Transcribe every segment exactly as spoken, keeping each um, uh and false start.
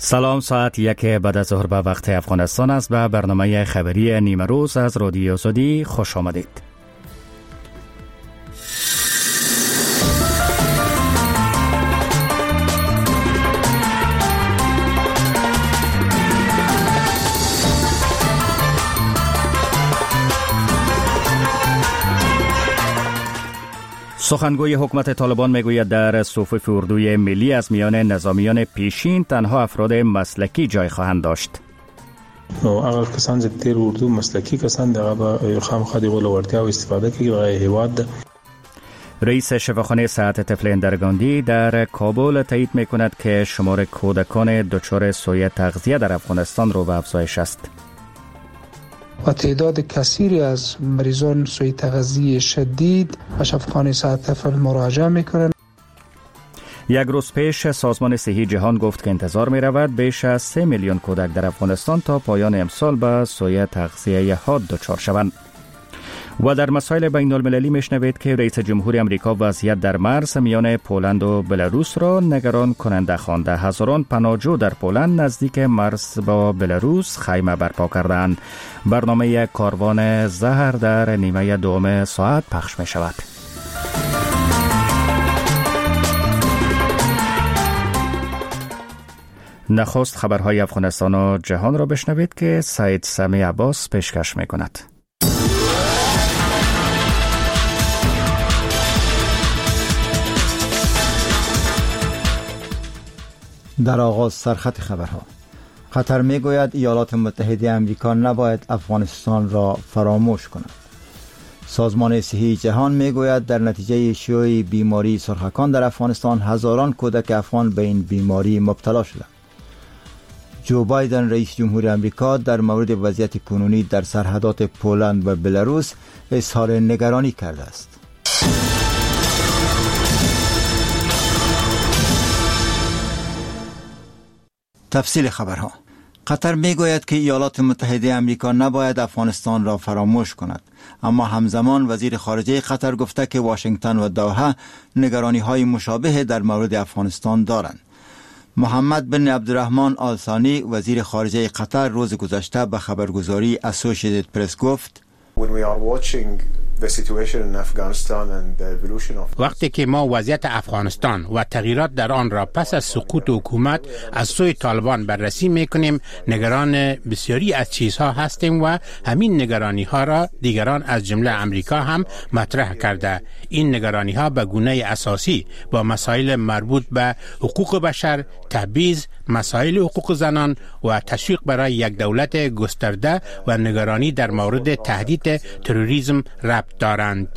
سلام، ساعت یک بعد از ظهر به وقت افغانستان است. به برنامه خبری نیمه روز از رادیو آزادی خوش آمدید. سخنگوی حکومت طالبان میگوید در صفوف اردوی ملی از میان نظامیان پیشین تنها افراد مسلکی جای خواهند داشت. اگر کسان چې تیر اردو مسلکی کسان دغه به خامخا د ولورتیا او استفاده کوي د هیواد. رئیس شفاخانه صحت طفل اندرگاندی در کابل تایید میکند که شمار کودکان دچار سوء تغذیه در افغانستان رو به افزایش است. و تعداد کثیری از مریضان سوء تغذیه شدید به شفاخانه صحت طفل مراجعه میکنند. یک روز پیش سازمان صحی جهان گفت که انتظار می رود بیش از سه میلیون کودک در افغانستان تا پایان امسال به سوء تغذیه حاد دچار شوند. و در مسائل بین المللی میشنوید که رئیس جمهور امریکا وضعیت در مرز میان پولند و بلاروس را نگران کننده خوانده. هزاران پناهجو در پولند نزدیک مرز با بلاروس خیمه برپا کردند. برنامه کاروان زهر در نیمه دوم ساعت پخش می شود. نخست خبرهای افغانستان و جهان را بشنوید که سید سمی عباس پیشکش می کند. در آغاز سرخط خبرها. قطر میگوید ایالات متحده آمریکا نباید افغانستان را فراموش کند. سازمان صحی جهان میگوید در نتیجه شیوع بیماری سرخکان در افغانستان هزاران کودک افغان به این بیماری مبتلا شدند. جو بایدن رئیس جمهور آمریکا در مورد وضعیت کنونی در سرحدات پولند و بلاروس اظهار نگرانی کرده است. تفصیل خبرها. قطر میگوید که ایالات متحده آمریکا نباید افغانستان را فراموش کند، اما همزمان وزیر خارجه قطر گفته که واشنگتن و دوحه نگرانی های مشابه در مورد افغانستان دارند. محمد بن عبدالرحمن آل ثانی وزیر خارجه قطر روز گذشته به خبرگزاری اسوسییتد پرس گفت: وقتی که ما وضعیت افغانستان و تغییرات در آن را پس از سقوط حکومت از سوی طالبان بررسی میکنیم، نگران بسیاری از چیزها هستیم و همین نگرانی ها را دیگران از جمله امریکا هم مطرح کرده. این نگرانی ها به گونه اساسی با مسائل مربوط به حقوق بشر، تبعیض، مسائل حقوق زنان و تشویق برای یک دولت گسترده و نگرانی در مورد تهدید تروریسم ربط دارند.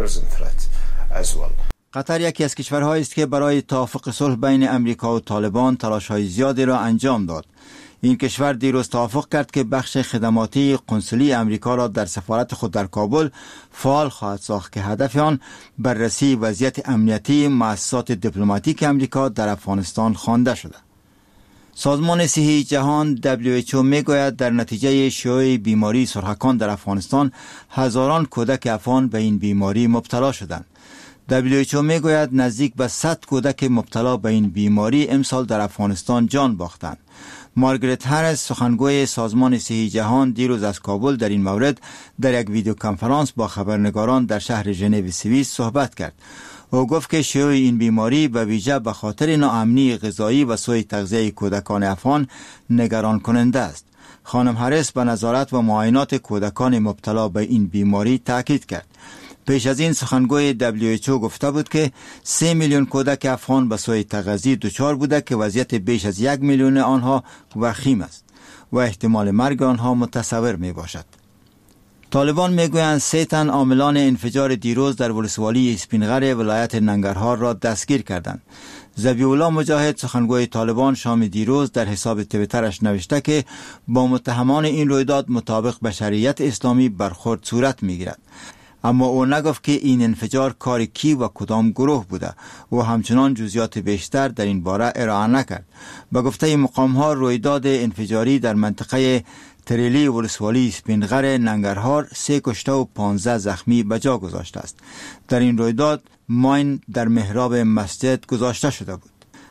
قطر یکی از کشورهایی است که برای توافق صلح بین امریکا و طالبان تلاش‌های زیادی را انجام داد. این کشور دیروز توافق کرد که بخش خدماتی قنصلی امریکا را در سفارت خود در کابل فعال خواهد ساخت که هدف آن بررسی وضعیت امنیتی مؤسسات دیپلماتیک امریکا در افغانستان خوانده شده. سازمان صحی جهان دبلیو اچ او میگوید در نتیجه شیوع بیماری سرخکان در افغانستان هزاران کودک افغان به این بیماری مبتلا شدند. دبلیو اچ او میگوید نزدیک به صد کودک مبتلا به این بیماری امسال در افغانستان جان باختند. مارگرت هریس سخنگوی سازمان صحی جهان دیروز از کابل در این مورد در یک ویدیو کنفرانس با خبرنگاران در شهر ژنو سوئیس صحبت کرد. او گفت که شیوع این بیماری به ویژه به خاطر ناامنی غذایی و سوء تغذیه کودکان افغان نگران کننده است. خانم هریس به نظارت و معاینات کودکان مبتلا به این بیماری تاکید کرد. پیش از این سخنگوی دبلیو اچ او گفته بود که سه میلیون کودک افغان به سوء تغذیه دچار بوده که وضعیت بیش از یک میلیون آنها وخیم است و احتمال مرگ آنها متصور می باشد. طالبان میگویند سه تن عاملان انفجار دیروز در ولسوالی اسپینغر ولایت ننگرهار را دستگیر کردند. ذبیح الله مجاهد سخنگوی طالبان شام دیروز در حساب توییترش نوشته که با متهمان این رویداد مطابق به شریعت اسلامی برخورد صورت میگیرد. اما او نگفت که این انفجار کار کی و کدام گروه بوده و همچنان جزئیات بیشتر در این باره ارائه نکرد. به گفته مقام‌ها رویداد انفجاری در منطقه تریلی ولسوالی اسپینغر ننگرهار سه کشته و پانزده زخمی به جا گذاشته است. در این رویداد ماین در محراب مسجد گذاشته شده بود.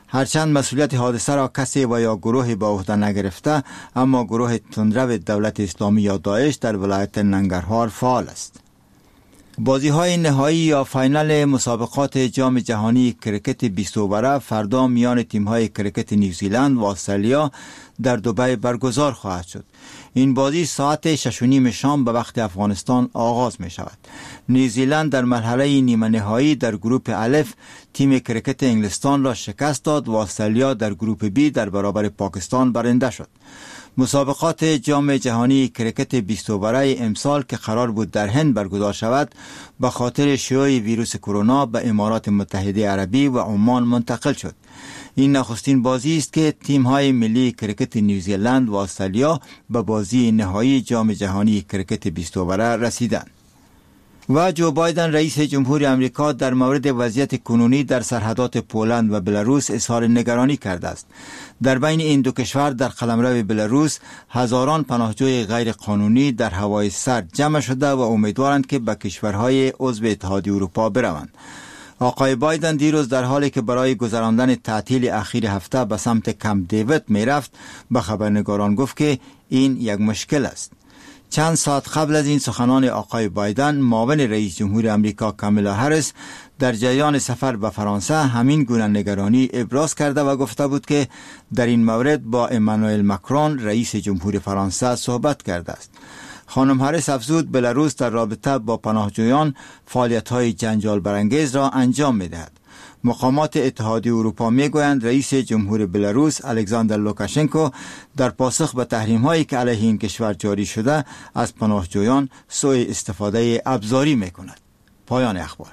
هرچند مسئولیت حادثه را کسی و یا گروهی به عهده نگرفته، اما گروه تندرو دولت اسلامی یا داعش در ولایت ننگرهار فعال است. بازی های نهایی یا فاینال مسابقات جام جهانی کرکت بیست اووره فردا میان تیم های کرکت نیوزیلند و استرالیا در دبی برگزار خواهد شد. این بازی ساعت شش و نیم شام به وقت افغانستان آغاز می شود. نیوزیلند در مرحله نیمه نهایی در گروه الف تیم کرکت انگلستان را شکست داد و استرالیا در گروه بی در برابر پاکستان برنده شد. مسابقات جام جهانی کرکت بیست اووره امسال که قرار بود در هند برگزار شود، به خاطر شیوع ویروس کرونا به امارات متحده عربی و عمان منتقل شد. این نخستین بازی است که تیم‌های ملی کرکت نیوزیلند و استرالیا به بازی نهایی جام جهانی کرکت بیست اووره رسیدند. و جو بایدن رئیس جمهور امریکا در مورد وضعیت کنونی در سرحدات پولند و بلاروس اظهار نگرانی کرده است. در بین این دو کشور در قلمرو بلاروس هزاران پناهجوی غیر قانونی در هوای سرد جمع شده و امیدوارند که به کشورهای عضو اتحادیه اروپا بروند. آقای بایدن دیروز در حالی که برای گذراندن تعطیل اخیر هفته به سمت کمپ دیوید می رفت به خبرنگاران گفت که این یک مشکل است. چند ساعت قبل از این سخنان آقای بایدن، معاون رئیس جمهور امریکا کامالا هریس در جریان سفر به فرانسه همین گونه نگرانی ابراز کرده و گفته بود که در این مورد با امانوئل ماکرون رئیس جمهور فرانسه صحبت کرده است. خانم هریس افزود بلاروس در رابطه با پناهجویان فعالیت‌های جنجال برانگیز را انجام می‌دهد. مقامات اتحادیه اروپا میگویند رئیس جمهور بلاروس الکساندر لوکاشنکو در پاسخ به تحریم‌هایی که علیه این کشور جاری شده از پناهجویان سوء استفاده ابزاری می‌کند. پایان اخبار.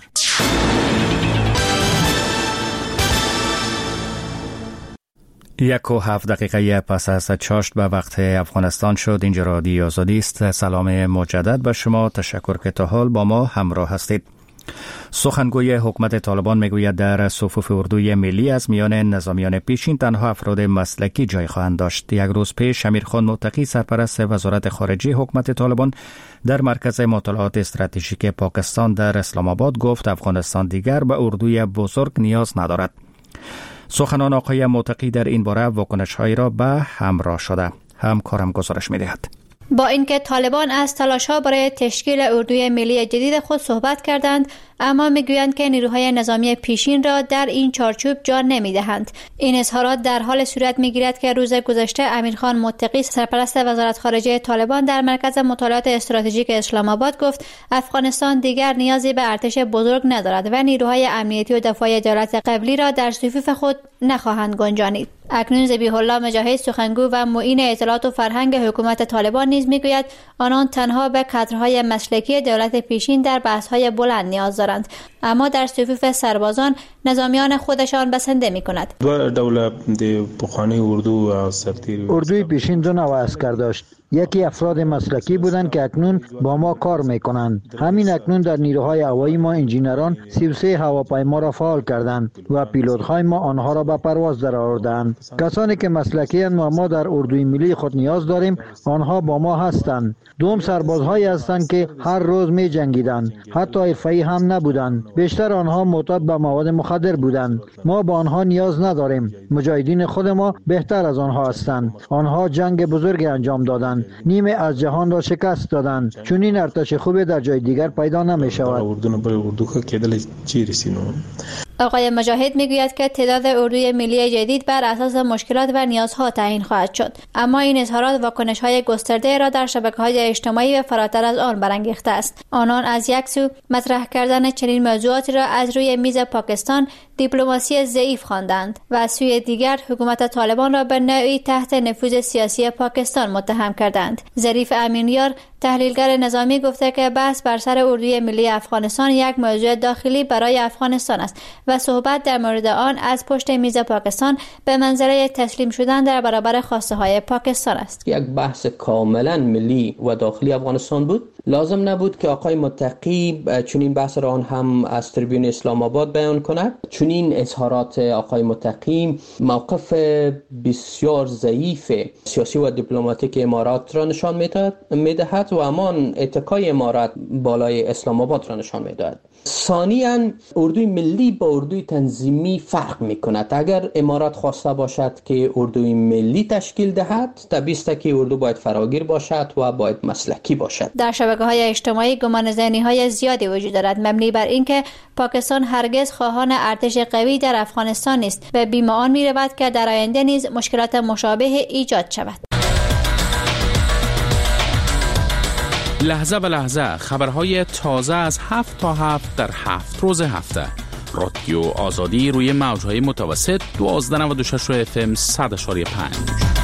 یک و هفت دقیقه پس از چاشت به وقت افغانستان شد. اینجا رادیو آزادی است. سلام مجدد به شما. تشکر که تا حال با ما همراه هستید. سخنگوی حکومت طالبان میگوید در صفوف اردوی ملی از میان نظامیان پیشین تنها افراد مسلکی جای خواهند داشت. یک روز پیش امیرخان متقی سرپرست وزارت خارجه حکومت طالبان در مرکز مطالعات استراتژیک پاکستان در اسلام آباد گفت افغانستان دیگر به اردوی بزرگ نیاز ندارد. سخنان آقای متقی در این باره واکنش‌هایی را به همراه شده. همکارم گزارش می‌دهد. با اینکه طالبان از تلاش‌ها برای تشکیل اردوی ملی جدید خود صحبت کردند، اما میگویند که نیروهای نظامی پیشین را در این چارچوب جا نمیدهند. این اظهارات در حال صورت میگیرد که روز گذشته امیرخان متقی سرپرست وزارت خارجه طالبان در مرکز مطالعات استراتژیک اسلام آباد گفت افغانستان دیگر نیازی به ارتش بزرگ ندارد و نیروهای امنیتی و دفاعی دولت قبلی را در صفوف خود نخواهند گنجانید. اکنون ذبیح الله مجاهد سخنگو و معین اطلاعات و فرهنگ حکومت طالبان نیز میگوید آنان تنها به کادرهای مسلکی دولت پیشین در بحث‌های بلند نیاز دارند، اما در صفوف سربازان نظامیان خودشان بسنده می‌کند. دو دولت پخوانی اردو از سرتیر اردوی پیشین دو نوع عسکر داشت. یکی افراد مسلکی بودند که اکنون با ما کار میکنند. همین اکنون در نیروهای هوایی ما انجینران سی و سه هواپیما را فعال کردند و پیلوت‌های ما آنها را به پرواز درآوردند. کسانی که مسلکی اند و ما در اردوی ملی خود نیاز داریم، آنها با ما هستند. دوم سربازهایی هستند که هر روز می جنگیدند، حتی حرفه‌ای هم نبودند. بیشتر آنها معتاد به مواد مخدر بودند. ما با آنها نیاز نداریم. مجاهدین خود ما بهتر از آنها هستند. آنها جنگ بزرگ انجام دادند. نیمه از جهان را شکست دادند. چون این ارتش خوبی در جای دیگر پیدا نمی شود. آقای مجاهد میگوید که تعداد اردوی ملی جدید بر اساس مشکلات و نیازها تعیین خواهد شد، اما این اظهارات واکنش‌های گسترده را در شبکه‌های اجتماعی و فراتر از آن برانگیخته است. آنان از یک سو مطرح کردن چنین موضوعاتی را از روی میز پاکستان دیپلماسی ضعیف خواندند و از سوی دیگر حکومت طالبان را به نوعی تحت نفوذ سیاسی پاکستان متهم کردند. ظریف امینیار تحلیلگر نظامی گفته که بحث بر سر اردوی ملی افغانستان یک موضوع داخلی برای افغانستان است و صحبت در مورد آن از پشت میز پاکستان به منزله تسلیم شدن در برابر خواسته های پاکستان است. یک بحث کاملا ملی و داخلی افغانستان بود لازم نبود که آقای متقی چنین بحث را آن هم از تریبیون اسلام آباد بیان کند. چنین اظهارات آقای متقی موقف بسیار ضعیف سیاسی و دیپلماتیک امارات را نشان می‌دهد و همان اتکای امارات بالای اسلام آباد را نشان می‌دهد. ثانیاً اردوی ملی با اردوی تنظیمی فرق می‌کند. اگر امارات خواسته باشد که اردوی ملی تشکیل دهد، طبیعی است که اردو باید فراگیر باشد و باید مسلکی باشد. در شبکه‌های اجتماعی گمان ذهنی‌های زیادی وجود دارد مبنی بر اینکه پاکستان هرگز خواهان ارتش قوی در افغانستان نیست و بیم آن می‌رود که در آینده نیز مشکلات مشابه ایجاد شود. لحظه به لحظه خبرهای تازه از هفت تا هفت در هفت روز هفته. رادیو آزادی روی موجهای متوسط دوازده نود و شش اف ام صد و پنج.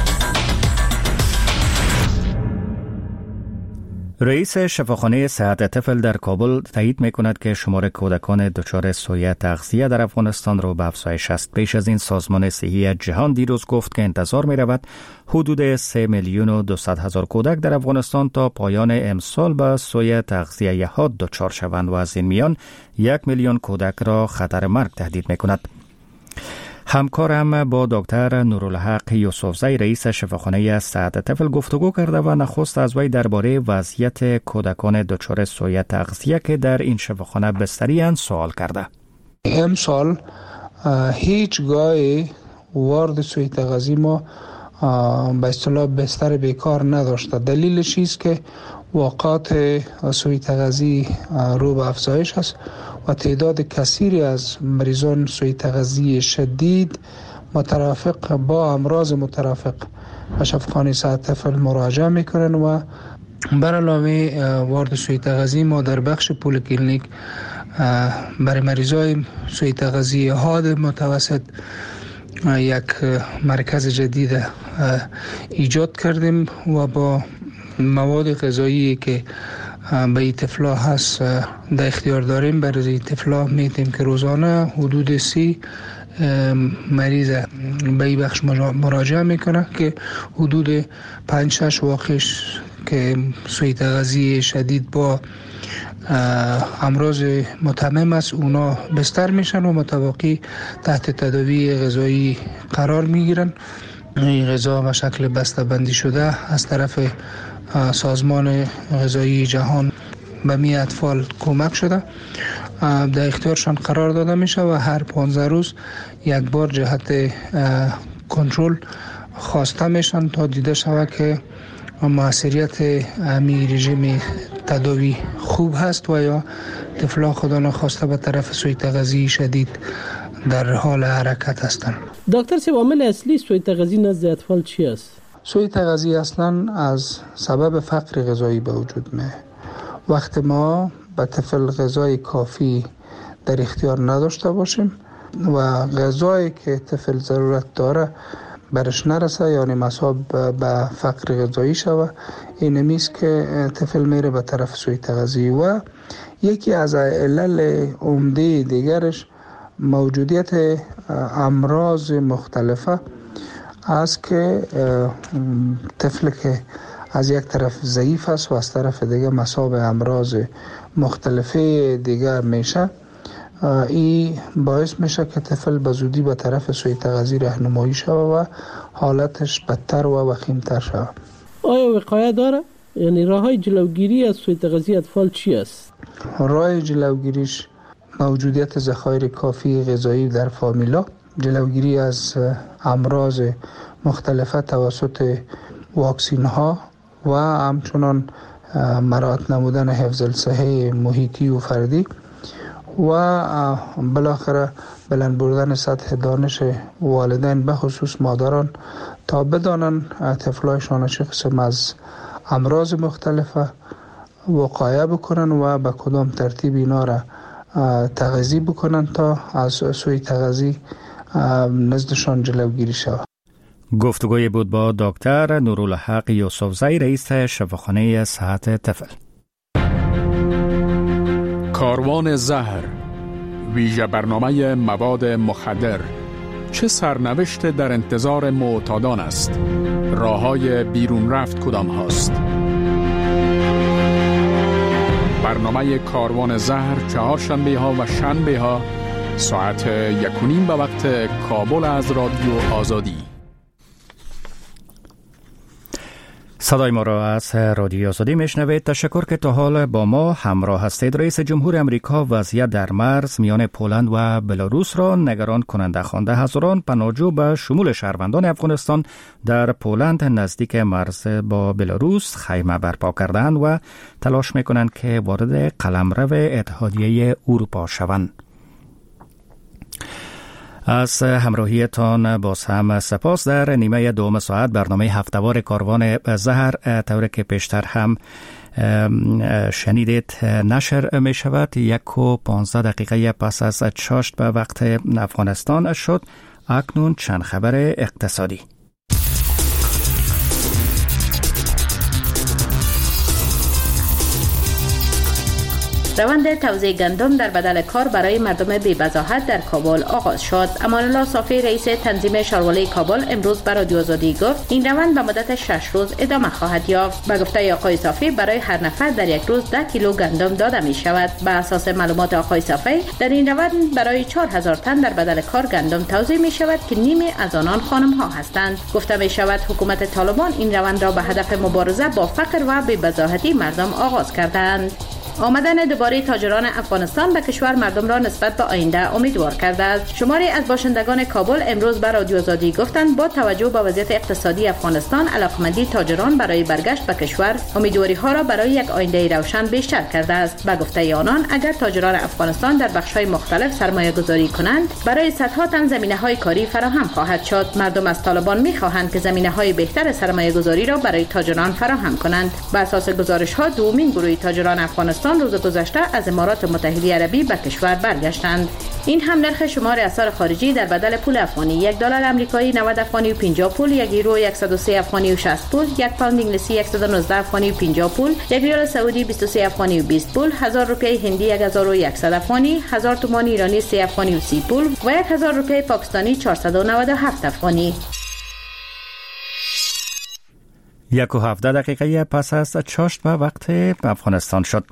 رئیس شفاخانه صحت طفل در کابل تایید می‌کند که شمار کودکان دچار سویه تغذیه در افغانستان را به افزایش است. پیش از این سازمان صحی جهان دیروز گفت که انتظار می‌رود حدود سه میلیون و دویست هزار کودک در افغانستان تا پایان امسال به سویه تغذیه حاد دچار شوند و از این میان یک میلیون کودک را خطر مرگ تهدید می‌کند. همکارم با دکتر نورالحق یوسفزی رئیس شفاخانه صحت طفل گفتگو کرده و نخست از وی درباره وضعیت کودکان دچار سویه تغذیه که در این شفاخانه بستری‌اند سوال کرده. امسال هیچگاه وارد سویه تغذیه ما به اصطلاح بستر بیکار نداشته. دلیلش است که واقعات سویه تغذیه رو به افزایش است و تعداد کثیری از مریضان سویه تغذیه شدید مترافق با امراض مترافق به شفاخانه صحت طفل مراجعه میکنن و بر علاوه وارد سویه تغذیه ما در بخش پولیکلینیک برای مریضای سویه تغذیه حاد متوسط یک مرکز جدید ایجاد کردیم و با مواد غذایی که به این طفلا هست در اختیار داریم. برای این طفلا میتیم که روزانه حدود سی مریض به این بخش مراجعه میکنه که حدود پنج شش واقعش که سویه تغذیه شدید با امراض متمم است اونا بستر میشن و متواقی تحت تداوی غذایی قرار میگیرن. این غذا به شکل بسته بندی شده از طرف سازمان غذایی جهان به می اطفال کمک شده در اختیارشان قرار داده میشه و هر پانزده روز یک بار جهت کنترل خواسته میشن تا دیده شود که موثریت امی رژیم تداوی خوب هست و یا طفلا خدا نخواسته به طرف سویه تغذیه شدید در حال حرکت هستند. دکتر صاحب عامل اصلی سویه تغذیه نزد اطفال چی است؟ سویه تغذیه اصلا از سبب فقر غذایی به وجود میاد. وقتی ما به طفل غذای کافی در اختیار نداشته باشیم و غذایی که طفل ضرورت داره برش نرسه یعنی مصاب به فقر غذایی شوه، این میست که طفل میره به طرف سویه تغذیه. و یکی از علل عمده دیگرش موجودیت امراض مختلفه است که طفل که از یک طرف ضعیف است و از طرف دیگه مصاب امراض مختلفه دیگر میشه، این باعث میشه که طفل به زودی به طرف سویه تغذیه راهنمایی شود و حالتش بدتر و وخیمتر شود. آیا وقایه داره؟ یعنی راههای جلوگیری از سویه تغذیه اطفال چی است؟ راه جلوگیریش موجودیت ذخایر کافی غذایی در فامیلا، جلوگیری از امراض مختلفه توسط واکسین ها و همچنان مراعات نمودن حفظ الصحه محیطی و فردی و بالاخره بلند بردن سطح دانش والدین به خصوص مادران تا بدانن طفلایشان چه قسم از امراض مختلفه وقایه بکنن و به کدام ترتیب اینا را تغذیه بکنن تا از سوی تغذیه نزدشان جلوگیری شود. گفتگوی بود با دکتر نورالحق یوسفزی رئیس شفاخانه صحت طفل. کاروان زهر، ویژه برنامه مواد مخدر، چه سرنوشت در انتظار معتادان است؟ راههای بیرون رفت کدام هاست؟ برنامه کاروان زهر چهارشنبه ها و شنبه ها ساعت یک و نیم به وقت کابل از رادیو آزادی. صدای ما را از رادیو آزادی میشنوید. تشکر که تا حال با ما همراه هستید. رئیس جمهور امریکا وضعیت در مرز میان پولند و بلاروس را نگران کننده خوانده. هزاران پناهجو به شمول شهروندان افغانستان در پولند نزدیک مرز با بلاروس خیمه برپا کردند و تلاش میکنند که وارد قلمرو اتحادیه اروپا شوند. از همراهیتان باز هم سپاس. در نیمه دوم ساعت برنامه هفته‌وار کاروان زهر طوری که پیشتر هم شنیدید نشر می شود. یک و پانزده دقیقه پس از چاشت به وقت افغانستان شد. اکنون چند خبر اقتصادی. روند توزیع گندم در بدل کار برای مردم بی‌وضاحت در کابل آغاز شد. امان الله صافی رئیس تنظیم شارولای کابل امروز به رادیو آزادی گفت این روند به مدت شش روز ادامه خواهد یافت. به گفته آقای صافی برای هر نفر در یک روز ده کیلو گندم داده می شود. به اساس معلومات آقای صافی در این روند برای چهار هزار تن در بدل کار گندم توزیع می شود که نیمی از آنان خانم ها هستند. گفته می شود حکومت طالبان این روند را به هدف مبارزه با فقر و بی‌وضاحتی مردم آغاز کردند. آمدن دوباره تاجران افغانستان به کشور مردم را نسبت به آینده امیدوار کرده است. شماری از باشندگان کابل امروز به رادیو آزادی گفتند با توجه به وضعیت اقتصادی افغانستان علاقمندی تاجران برای برگشت به کشور امیدواری ها را برای یک آینده روشن بیشتر کرده است. به گفته آنان اگر تاجران افغانستان در بخش‌های مختلف سرمایه گذاری کنند برای صدها تن زمینه‌های کاری فراهم خواهد شد. مردم از طالبان می‌خواهند که زمینه‌های بهتر سرمایه گذاری را برای تاجران فراهم کنند. بر اساس گزارش‌ها دومین گروه تاجران افغانستان روز گذشته از امارات متحده عربی به کشور برگشتند. این هم نرخ شمار اسعار خارجی در بدل پول افغانی: یک دلار آمریکایی نود افغانی و پنجاه پول، یک یورو صد و سه افغانی و شصت پول، یک پوند انگلیسی صد و نوزده افغانی و پنجاه پول، یک ریال سعودی بیست و سه افغانی و بیست پول، هزار روپیه هندی یک هزار و صد افغانی، هزار تومان ایرانی سه افغانی و سی پول و یک هزار روپیه پاکستانی چهارصد و نود و هفت افغانی. یک و هفده دقیقه پس از چاشت به وقت افغانستان شد.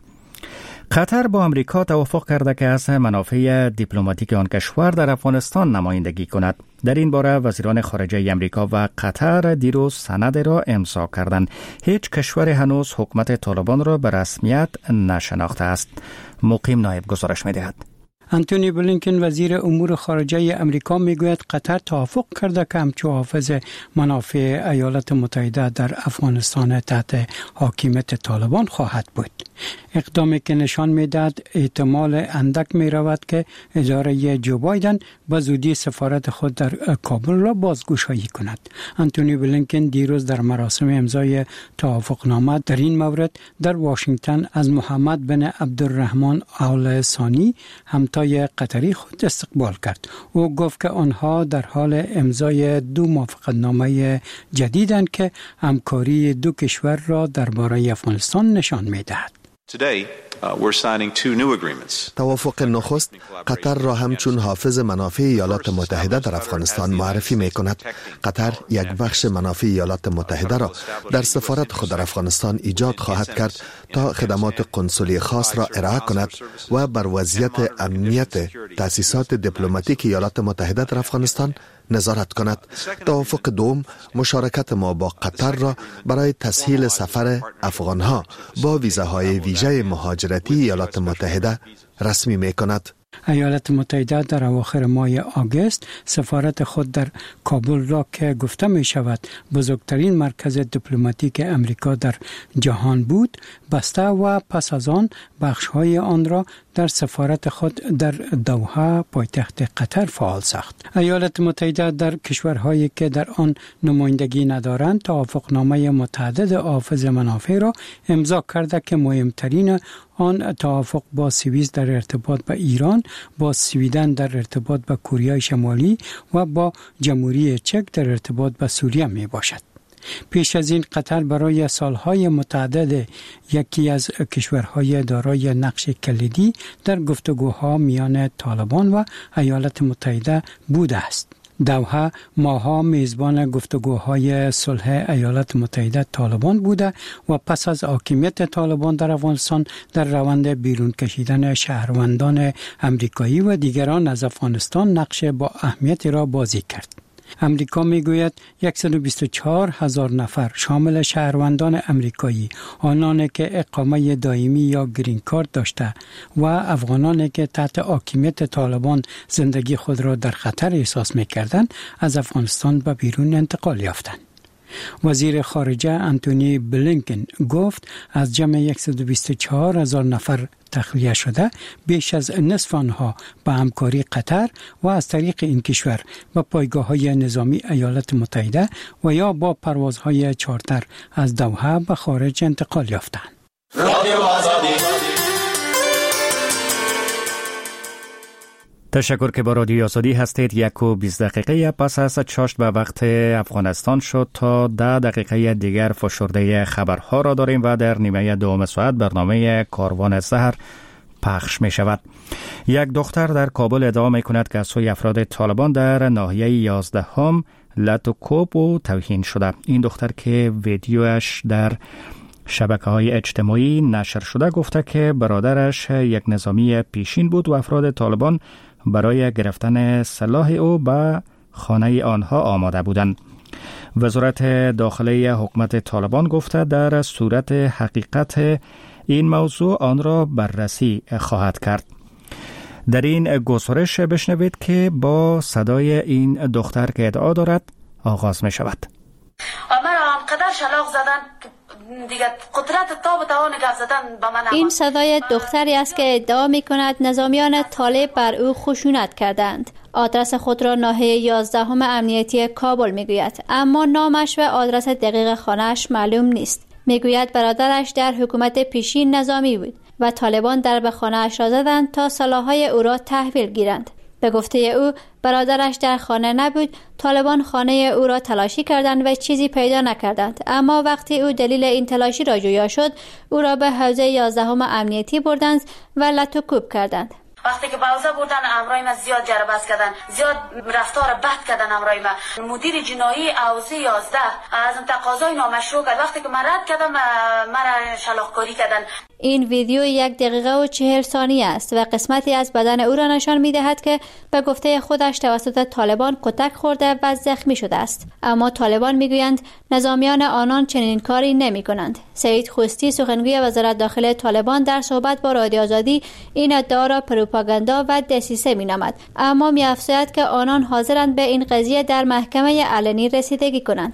قطر با امریکا توافق کرده که از منافع دیپلماتیک آن کشور در افغانستان نمایندگی کند. در این باره وزیران خارجه امریکا و قطر دیروز سند را امضا کردند. هیچ کشور هنوز حکومت طالبان را به رسمیت نشناخته است. مقیم نایب گزارش می‌دهد. انتونی بلینکن وزیر امور خارجه امریکا میگوید قطر توافق کرده که همچو حافظ منافع ایالات متحده در افغانستان تحت حاکمیت طالبان خواهد بود. اقدامی که نشان میدهد احتمال اندک می رود که اداره جو بایدن به زودی سفارت خود در کابل را بازگشایی کند. انتونی بلینکن دیروز در مراسم امضای توافقنامه در این مورد در واشنگتن از محمد بن عبدالرحمن آل ثانی همتای قطری خود استقبال کرد. او گفت که آنها در حال امضای دو موافقتنامه جدیدند که همکاری دو کشور را درباره افغانستان نشان میدهد. Today, uh, we're signing two new agreements. توافق نخست قطر را همچون حافظ منافع ایالات متحده در افغانستان معرفی می کند. قطر یک بخش منافع ایالات متحده را در سفارت خود در افغانستان ایجاد خواهد کرد تا خدمات قنصلی خاص را ارائه کند و بر وضعیت امنیت تأسیسات دیپلماتیک ایالات متحده در افغانستان نظارت کند. توافق دوم مشارکت ما با قطر را برای تسهیل سفر افغانها با ویزاهای ویژه مهاجرتی ایالات متحده رسمی می کند. ایالات متحده در اواخر ماه آگوست سفارت خود در کابل را که گفته می شود بزرگترین مرکز دیپلماتیک امریکا در جهان بود بسته و پس از آن بخش‌های آن را در سفارت خود در دوحه پایتخت قطر فعال ساخت. ایالات متحده در کشورهایی که در آن نمایندگی ندارند توافقنامه متعدد حافظ منافع را امضا کرده که مهمترین آن توافق با سوئیس در ارتباط با ایران، با سویدن در ارتباط با کره شمالی و با جمهوری چک در ارتباط با سوریه می باشد. پیش از این قطر برای سالهای متعدد یکی از کشورهای دارای نقش کلیدی در گفتگوها میان طالبان و ایالات متحده بوده است. دوحه ماها میزبان گفتگوهای صلح ایالات متحده طالبان بوده و پس از حاکمیت طالبان در افغانستان در روند بیرون کشیدن شهروندان امریکایی و دیگران از افغانستان نقش با اهمیتی را بازی کرد. امریکا میگوید صد و بیست و چهار هزار نفر شامل شهروندان امریکایی، آنانی که اقامه دائمی یا گرین کارت داشته و افغانانی که تحت حاکمیت طالبان زندگی خود را در خطر احساس میکردند، از افغانستان به بیرون انتقال یافتند. وزیر خارجه انتونی بلینکن گفت از جمع صد و بیست و چهار هزار نفر تخلیه شده، بیش از نصف آنها به همکاری قطر و از طریق این کشور به پایگاه‌های نظامی ایالات متحده و یا با پروازهای چارتر از دوحه به خارج انتقال یافتند. تشکر که با رادیو آزادی هستید. یک و بیست دقیقه پس از چاشت به وقت افغانستان شد تا ده دقیقه دیگر فشرده خبرها را داریم و در نیمه دوم ساعت برنامه کاروان سحر پخش می شود. یک دختر در کابل ادعا می کند که از سوی افراد طالبان در ناحیه یازدهم لاتوکوب و توهین شده. این دختر که ویدیوش در شبکه‌های اجتماعی نشر شده گفته که برادرش یک نظامی پیشین بود و افراد طالبان برای گرفتن سلاح او به خانه آنها آماده بودند. وزارت داخلی حکومت طالبان گفته در صورت حقیقت این موضوع آن را بررسی خواهد کرد. در این گزارش بشنوید که با صدای این دختر که ادعا دارد آغاز می شود. مرا انقدر شلاق زدن دیگه قدرت تاب توان گپ زدن به من. این صدای دختری است که ادعا می کند نظامیان طالب بر او خشونت کردند. آدرس خود را ناحیه یازدهم امنیتی کابل می گوید، اما نامش و آدرس دقیق خانه‌اش معلوم نیست. می گوید برادرش در حکومت پیشین نظامی بود و طالبان در به خانه‌اش را زدند تا سلاح‌های او را تحویل گیرند. به گفته او برادرش در خانه نبود. طالبان خانه او را تلاشی کردند و چیزی پیدا نکردند، اما وقتی او دلیل این تلاشی را جویا شد، او را به حوزه یازدهم امنیتی بردند و لاتوکوب کردند. وقتی که باوزه بردن امرای ما زیاد جربست کردن، زیاد رفتار بد کردن امرای ما. مدیر جنایی حوزه یازده از تقاضای نامشروع کرد. وقتی که من رد کردم مرا شلاق‌کاری کردن. این ویدیو یک دقیقه و چهل ثانیه است و قسمتی از بدن او را نشان می دهد که به گفته خودش توسط طالبان کتک خورده و زخمی شده است. اما طالبان می گویند نظامیان آنان چنین کاری نمی کنند. سعید خوستی سخنگوی وزارت داخلی طالبان در صحبت با رادیو آزادی این ادعا را پروپاگاندا و دسیسه می نامد، اما می افزاید که آنان حاضرند به این قضیه در محکمه علنی رسیدگی کنند.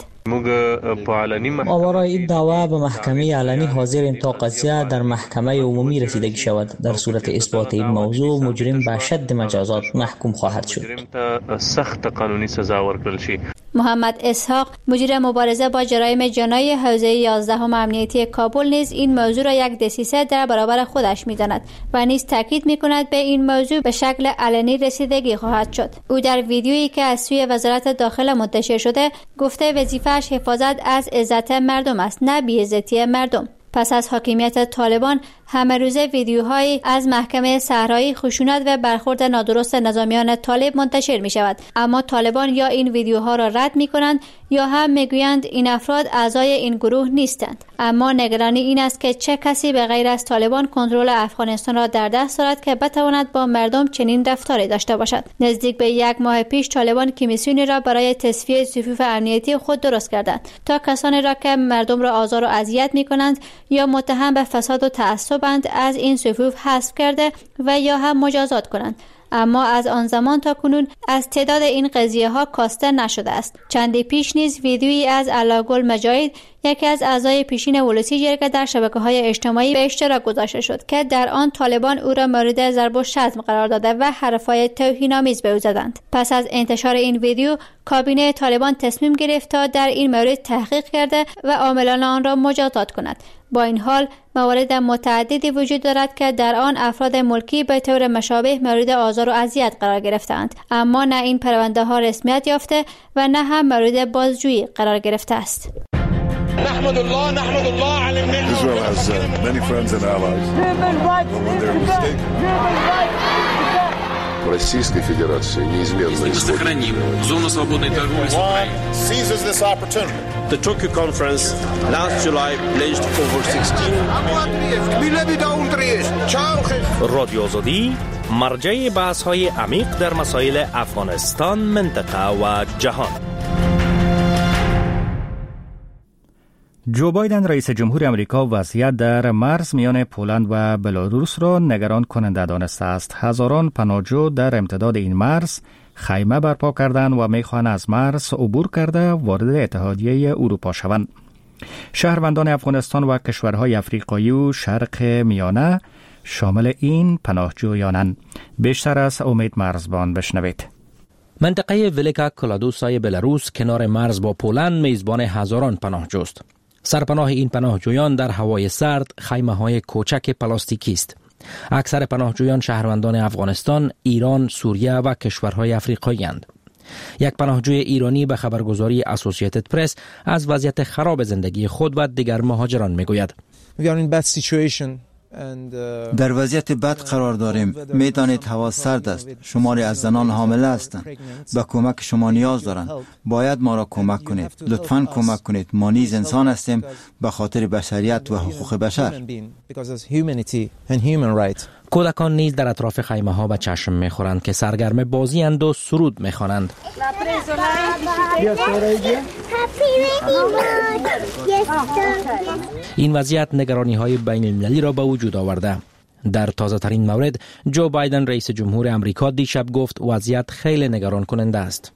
ما برای این دعوا به محکمه علنی حاضریم تا قضیه در محکمه عمومی رسیدگی شود. در صورت اثبات این موضوع مجرم به شد مجازات محکوم خواهد شد. سخت قانونی سزا ورکړل شي. محمد اسحاق مدیر مبارزه با جرایم جنایی حوزه یازدهم امنیتی کابل نیز این موضوع را یک دسیسه در برابر خودش می‌داند و نیز تاکید می‌کند به این موضوع به شکل علنی رسیدگی خواهد شد. او در ویدیویی که از سوی وزارت داخله منتشر شده گفته وظیفه‌اش حفاظت از عزت مردم است، نه بی‌عزتی مردم. پس از حاکمیت طالبان همه روزه ویدیوهایی از محکمه صحرایی خشونت و برخورد نادرست نظامیان طالب منتشر می شود، اما طالبان یا این ویدیوها را رد می کنند یا هم می گویند این افراد اعضای این گروه نیستند. اما نگرانی این است که چه کسی به غیر از طالبان کنترل افغانستان را در دست دارد که بتواند با مردم چنین رفتاری داشته باشد. نزدیک به یک ماه پیش طالبان کمیسیونی را برای تصفیه صفوف امنیتی خود درست کردند تا کسانی را که مردم را آزار و اذیت می کنند یا متهم به فساد و تعصبند از این صفوف حذف کرده و یا هم مجازات کنند. اما از آن زمان تا کنون از تعداد این قضیه ها کاسته نشده است. چندی پیش نیز ویدیویی از علاگل مجاهد یکی از اعضای پیشین ولسی جرگه در شبکه‌های اجتماعی به اشتراک گذاشته شد که در آن طالبان او را مورد ضرب و شتم قرار داده و حرفهای توهین‌آمیز به او زدند. پس از انتشار این ویدیو کابینه طالبان تصمیم گرفت تا در این مورد تحقیق کرده و عاملان آن را مجازات کند. با این حال موارد متعددی وجود دارد که در آن افراد ملکی به طور مشابه مورد آزار و اذیت قرار گرفتند، اما نه این پرونده ها رسمیت یافته و نه هم مورد بازجویی قرار گرفته است. نحمد الله نحمد الله على النعمة. Israel has uh, many friends and allies. в Российской Федерации неизменно сохраним зону свободной торговли с Украиной. The Tokyo Conference last July pledged over sixteen رادیو آزادی مرجع بحث‌های عمیق در مسائل افغانستان، منطقه و جهان. جو بایدن رئیس جمهور امریکا وضعیت در مرز میان پولند و بلاروس را نگران کننده دانسته است. هزاران پناهجو در امتداد این مرز خیمه برپا کردند و میخواهند از مرز عبور کرده وارد اتحادیه اروپا شوند. شهروندان افغانستان و کشورهای افریقایی و شرق میانه شامل این پناهجویانند. بیشتر از امید مرزبان بشنوید. منطقه ولکا کلادوسای بلاروس کنار مرز با پولند میزبان هزاران پناهجوست. سرپناه این پناهجویان در هوای سرد خیمه‌های کوچک پلاستیکی است. اکثر پناهجویان شهروندان افغانستان، ایران، سوریه و کشورهای افریقایی اند. یک پناهجوی ایرانی به خبرگزاری اسوسییتد پرس از وضعیت خراب زندگی خود و دیگر مهاجران میگوید. در وضعیت بد قرار داریم. میدانید هوا سرد است. شماری از زنان حامله هستند. به کمک شما نیاز دارند. باید ما را کمک کنید. لطفاً کمک کنید. ما نیز انسان هستیم به خاطر بشریت و حقوق بشر. کودکان نیز در اطراف خیمه ها به چشم میخورند که سرگرم بازی اند و سرود میخوانند. این وضعیت نگرانی های بین المللی را به وجود آورده. در تازه ترین مورد جو بایدن رئیس جمهور امریکا دیشب گفت وضعیت خیلی نگران کننده است.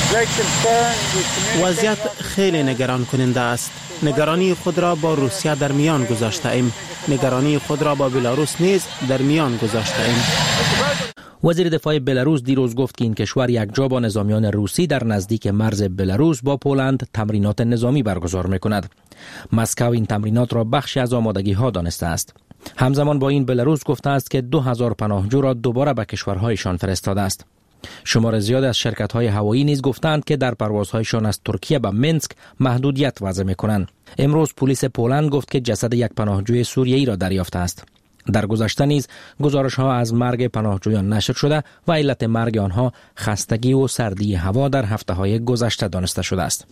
وضعیت خیلی نگران کننده است. نگرانی خود را با روسیه در میان گذاشته ایم. نگرانی خود را با بلاروس نیز در میان گذاشته ایم. وزیر دفاع بلاروس دیروز گفت که این کشور یک جا با نظامیان روسی در نزدیک مرز بلاروس با پولند تمرینات نظامی برگزار می‌کند. مسکو این تمرینات را بخشی از آمادگی ها دانسته است. همزمان با این بلاروس گفته است که دو هزار پناهجو را دوباره به کشورهایشان فرستاده است. شمار زیاد از شرکت‌های هوایی نیز گفتند که در پروازهایشان از ترکیه به منسک محدودیت وضع می‌کنند. امروز پلیس پولند گفت که جسد یک پناهجوی سوریایی را دریافته است. در گذشته نیز گزارش‌ها از مرگ پناهجویان نشر شده و علت مرگ آنها خستگی و سردی هوا در هفته‌های گذشته دانسته شده است.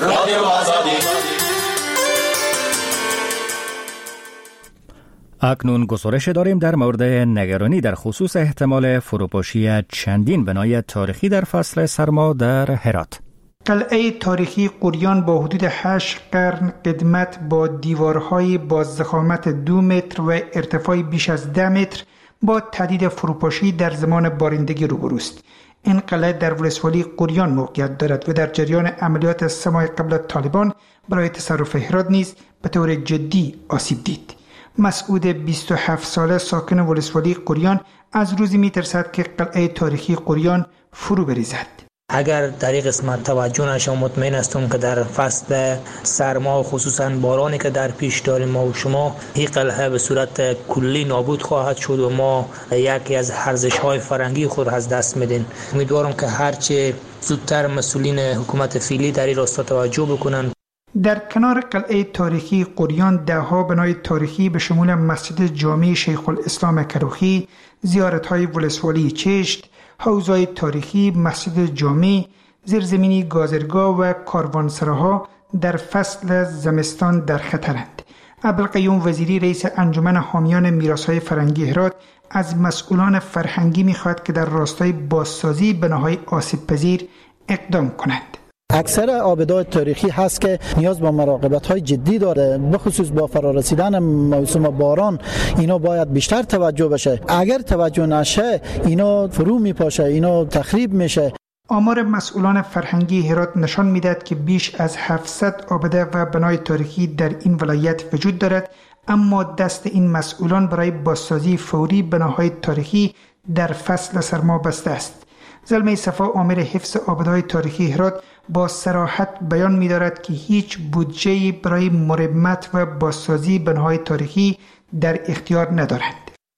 اکنون گزارش داریم در مورد نگرانی در خصوص احتمال فروپاشی چندین بنای تاریخی در فصل سرما در هرات. قلعه تاریخی قریان با حدود هشت قرن قدمت با دیوارهای با ضخامت دو متر و ارتفاع بیش از ده متر با تهدید فروپاشی در زمان بارندگی روبروست. این قلعه در ولسوالی قریان موقعیت دارد و در جریان عملیات سه ماه قبل طالبان برای تصرف هرات نیز به طور جدی آسیب دید. مسعود بیست و هفت ساله ساکن ولسوالی قریان از روزی می‌ترسد که قلعه تاریخی قریان فرو بریزد. اگر در این قسمت توجه نشه مطمئن هستم که در فصل سرما و خصوصا بارانی که در پیش داریم ما و شما این قلعه به صورت کلی نابود خواهد شد و ما یکی از ارزش‌های فرهنگی خود از دست میدیم. امیدوارم که هرچه زودتر مسئولین حکومت فعلی در این راستا توجه بکنند. در کنار قلعه تاریخی قریان دهها بنای تاریخی به شمول مسجد جامع شیخ الاسلام کروخی، زیارت‌های ولسوالی چشت، حوض‌های تاریخی، مسجد جامع، زیرزمینی گازرگاه و کاروانسراها در فصل زمستان در خطرند. عبدالقیوم وزیری رئیس انجمن حامیان میراث‌های فرهنگی هرات از مسئولان فرهنگی می‌خواهد که در راستای بازسازی بناهای آسیب‌پذیر اقدام کنند. اکثر آبادات تاریخی هست که نیاز به مراقبت‌های جدی داره، به خصوص با فرارسیدن موسم باران اینا باید بیشتر توجه بشه. اگر توجه نشه اینا فرو میپاشه، اینا تخریب میشه. آمار مسئولان فرهنگی هرات نشان میدهد که بیش از هفتصد آباده و بنای تاریخی در این ولایت وجود دارد، اما دست این مسئولان برای بازسازی فوری بناهای تاریخی در فصل سرما بسته است. زلمه صفا آمر حفظ آباده‌های تاریخی هرات با صراحت بیان می‌دارد که هیچ بودجه‌ای برای مرمت و بازسازی بناهای تاریخی در اختیار ندارند.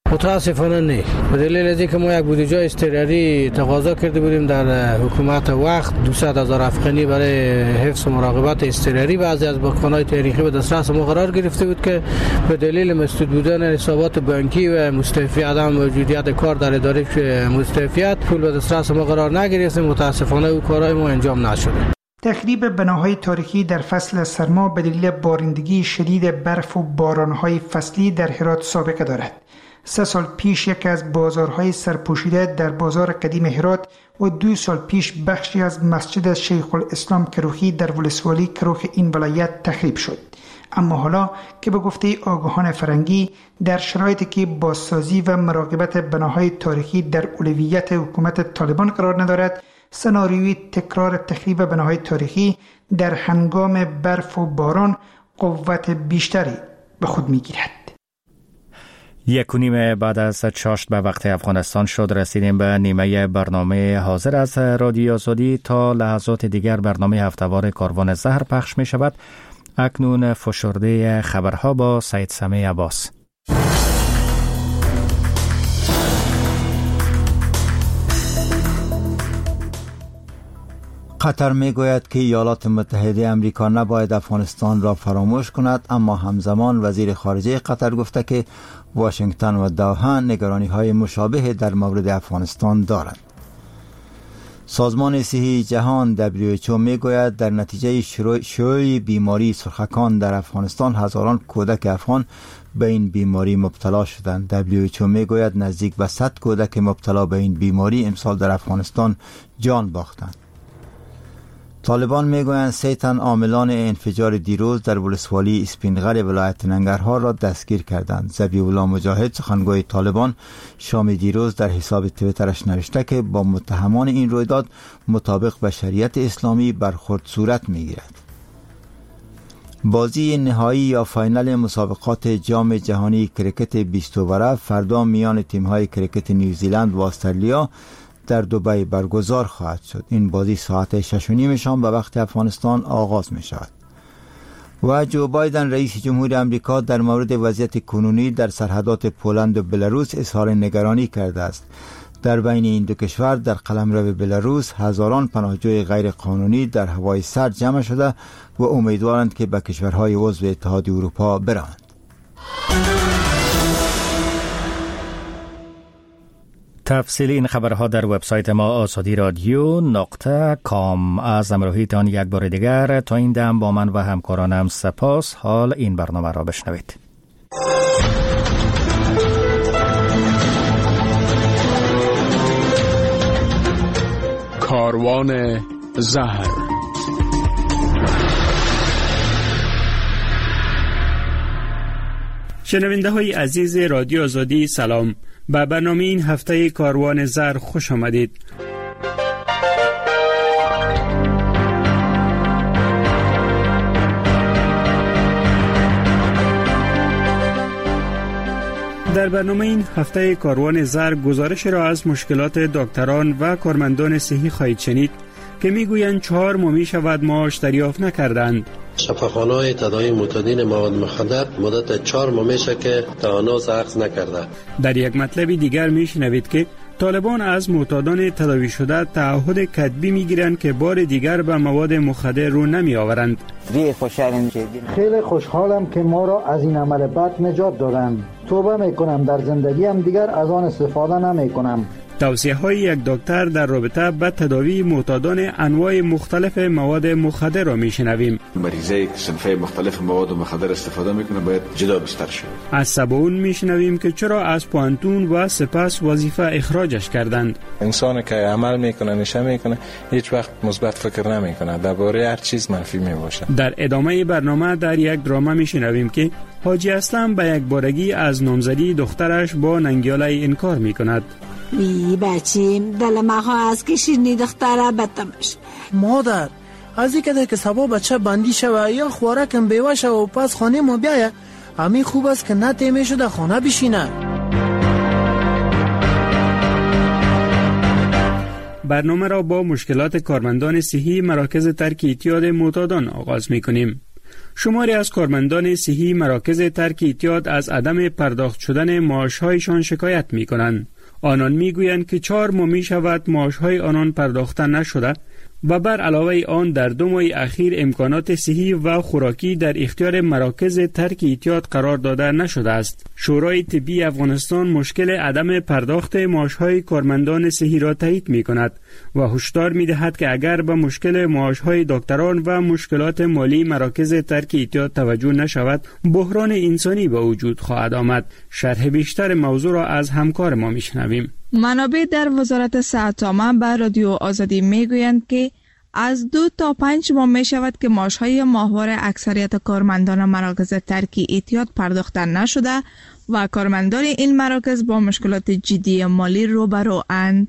متاسفانه نه، به دلیل از اینکه ما یک بودجه اضطراری تقاضا کرده بودیم در حکومت وقت دویست هزار افغانی برای حفظ و مراقبت اضطراری بعضی از بانک‌های تاریخی به دسترس ما قرار گرفته بود که به دلیل مسدود بودن حسابات بانکی و مستعفی عدم موجودیت کار در اداره مستعفیت پول به دسترس ما قرار نگرفت. متاسفانه او کارهای ما انجام نشده. تخریب بناهای تاریخی در فصل سرما به دلیل بارندگی شدید برف و بارانهای فصلی در هرات سابقه دارد. سه سال پیش یکی از بازارهای سرپوشیده در بازار قدیم هرات و دو سال پیش بخشی از مسجد شیخ الاسلام کروخی در ولسوالی کروخ این ولایت تخریب شد. اما حالا که به گفته آگاهان فرنگی در شرایطی که بازسازی و مراقبت بناهای تاریخی در اولویت حکومت طالبان قرار ندارد، سناریوی تکرار تخریب بناهای تاریخی در هنگام برف و باران قوت بیشتری به خود میگیرد. یک و نیم بعد از چاشت به وقت افغانستان شد. رسیدیم به نیمه برنامه حاضر از رادیو آزادی. تا لحظات دیگر برنامه هفته‌وار کاروان زهر پخش می شود. اکنون فشرده خبرها با سید سمیع عباس. قطر می گوید که ایالات متحده امریکا نباید افغانستان را فراموش کند، اما همزمان وزیر خارجه قطر گفته که واشنگتن و دوحه نگرانی های مشابه در مورد افغانستان دارند. سازمان صحی جهان دبلیو اچ او می گوید در نتیجه شیوع بیماری سرخکان در افغانستان هزاران کودک افغان به این بیماری مبتلا شدند. دبلیو اچ او می گوید نزدیک به صد کودک مبتلا به این بیماری امسال در افغانستان جان باختند. طالبان میگویند سه تن عاملان انفجار دیروز در ولسوالی اسپینغر ولایت ننگرهار را دستگیر کردند. ذبیح الله مجاهد سخنگوی طالبان شام دیروز در حساب توییترش نوشته که با متهمان این رویداد مطابق به شریعت اسلامی برخورد صورت میگیرد. بازی نهایی یا فاینال مسابقات جام جهانی کرکت بیست اووره فردا میان تیم‌های کرکت نیوزیلند و استرالیا در دبی برگزار خواهد شد. این بازی ساعت شش و نیم شام به وقت افغانستان آغاز می شود. و جو بایدن رئیس جمهور امریکا در مورد وضعیت کنونی در سرحدات پولند و بلاروس اظهار نگرانی کرده است. در بین این دو کشور در قلمرو بلاروس هزاران پناهجوی غیر قانونی در هوای سر جمع شده و امیدوارند که به کشورهای عضو اتحاد اروپا بروند. تفصیل این خبرها در وبسایت ما آزادی رادیو نقطه کام. از همراهیتان یک بار دیگر تا این دم با من و همکارانم سپاس. حال این برنامه را بشنوید. کاروان زهر. شنونده های عزیز رادیو آزادی سلام. به برنامه این هفته کاروان زهر خوش آمدید. در برنامه این هفته کاروان زهر گزارش را از مشکلات دکتران و کارمندان صحی خواهید شنید که میگویند چهار ماه می شود معاش دریافت نکردند. شفاخانه‌های تداوی معتادین مواد مخدر مدت چهار ماه میشه که تا هنوز اخذ نکرده. در یک مطلب دیگر میشنوید که طالبان از معتادان تداوی شده تعهد کتبی میگیرند که بار دیگر به مواد مخدر رو نمی آورند. خیلی خوشحالم که ما را از این عمل بد نجات دادند. توبه میکنم در زندگیم دیگر از آن استفاده نمیکنم. توصیه های یک دکتر در رابطه با تداوی معتادان انواع مختلف مواد مخدر را میشنویم. مریضایی که صنفه مختلف مواد مخدر استفاده میکنه باید جدا بستر شود. از سبون میشنویم که چرا از پوانتون و سپس وظیفه اخراجش کردند. انسانی که عمل میکنه نشه میکنه هیچ وقت مثبت فکر نمیکنه، درباره هر چیز منفی میباشه. در ادامه برنامه در یک دراما میشنویم که حاجی اسلم به یک بارگی از نامزدی دخترش با ننگیاله انکار میکند. بی بچیم دل ماها از که شیرنی دختره بتمش. مادر از اینکه که سبا بچه بندی شوه یا خوارکم بیوه شوه و پس خانه ما بیایه همین خوب است که نتیمه شده خانه بشینه. برنامه را با مشکلات کارمندان صحی مراکز ترک اعتیاد معتادان آغاز می کنیم. شماری از کارمندان صحی مراکز ترک اعتیاد از عدم پرداخت شدن معاش‌هایشان شکایت می‌کنند. آنان می‌گویند که چهار ماه می‌شود معاش‌های آنان پرداخته نشده و بر علاوه آن در دو ماه اخیر امکانات صحی و خوراکی در اختیار مراکز ترک اعتیاد قرار داده نشده است. شورای طبی افغانستان مشکل عدم پرداخت معاش‌های کارمندان صحی را تایید می‌کند و هشدار می‌دهد که اگر به مشکل معاش‌های دکتران و مشکلات مالی مراکز ترک اعتیاد توجه نشود، بحران انسانی به وجود خواهد آمد. شرح بیشتر موضوع را از همکار ما می‌شنویم. منابع در وزارت صحت عامه به رادیو آزادی میگویند که از دو تا پنج ماه می شود که معاش‌های ماهواره اکثریت کارمندان مراکز ترک اعتیاد پرداخته نشده و کارمندان این مراکز با مشکلات جدی مالی روبرو اند.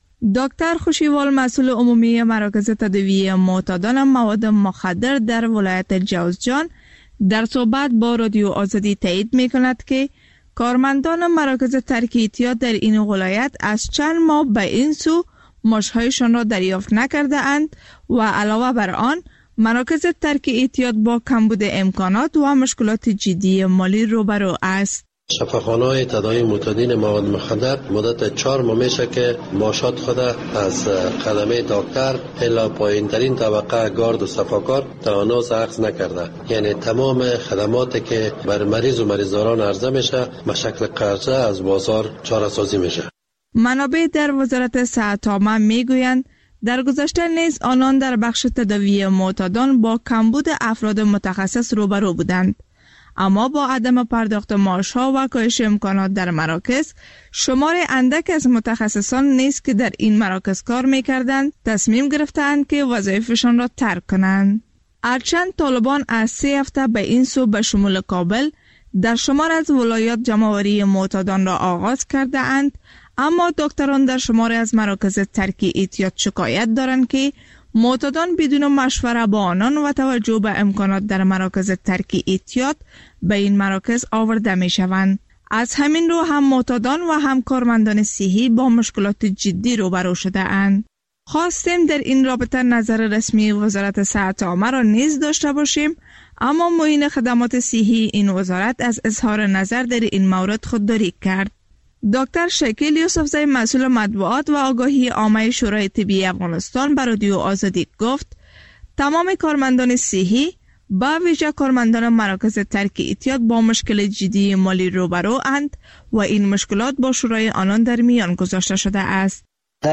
دکتر خوشیوال مسئول عمومی مراکز تداوی معتادان مواد مخدر در ولایت جوزجان در صحبت با رادیو آزادی تایید می کند که کارمندان مراکز ترک اعتیاد در این ولایت از چند ماه به این سو معاش‌هایشان را دریافت نکرده اند و علاوه بر آن مراکز ترک اعتیاد با کمبود امکانات و مشکلات جدی مالی روبرو است. شفاخانه‌های تداوی معتادین مواد مخدر مدت چهار ماه میشه که معاشات خود از خدمه دکتر الا پایین ترین طبقه گارد و صفاکار تا هنوز اخذ نکرده. یعنی تمام خدماتی که بر مریض و مریضداران عرضه میشه به شکل قرضه از بازار چاره سازی میشه. منابع در وزارت صحت عامه میگویند در گذشته نیز آنان در بخش تداوی معتادان با کمبود افراد متخصص روبرو بودند، اما با عدم پرداخت معاش‌ها و کاهش امکانات در مراکز، شمار اندک از متخصصان نیز که در این مراکز کار می‌کردند تصمیم گرفتند که وظایفشان را ترک کنند. هرچند طالبان از سه هفته به این سو به شمول کابل در شمار از ولایات جمع‌آوری معتادان را آغاز کرده اند، اما دکتران در شمار از مراکز ترک اعتیاد شکایت دارند که معتادان بدون مشوره با آنان و توجه به امکانات در مراکز ترک اعتیاد به این مراکز آورده می شوند. از همین رو هم معتادان و هم کارمندان صحی با مشکلات جدی روبرو شده اند. خواستیم در این رابطه نظر رسمی وزارت صحت عامه را نیز داشته باشیم، اما معین خدمات صحی این وزارت از اظهار نظر در این مورد خودداری کرد. دکتر شکیل یوسفزی مسئول مطبوعات و آگاهی عامه شورای طبی افغانستان به رادیو آزادی گفت تمام کارمندان صحی با ویژه کارمندان مراکز ترک اعتیاد با مشکل جدی مالی روبرو اند و این مشکلات با شورای آنان در میان گذاشته شده است.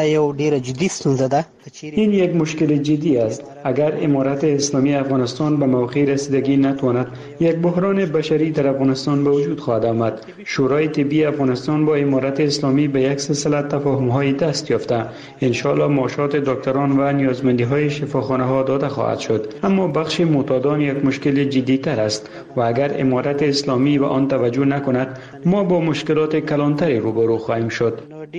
این یک مشکل جدی است. اگر امارت اسلامی افغانستان به موقع رسیدگی نتواند، یک بحران بشری در افغانستان به وجود خواهد آمد. شورای طبی افغانستان با امارت اسلامی به یک سلسله تفاهم‌های دست یافته. ان شاءالله معاشات دکتران و نیازمندی‌های شفاخانه‌ها داده خواهد شد. اما بخش معتادان یک مشکل جدی‌تر است و اگر امارت اسلامی به آن توجه نکند، ما با مشکلات کلانتری روبرو خواهیم شد.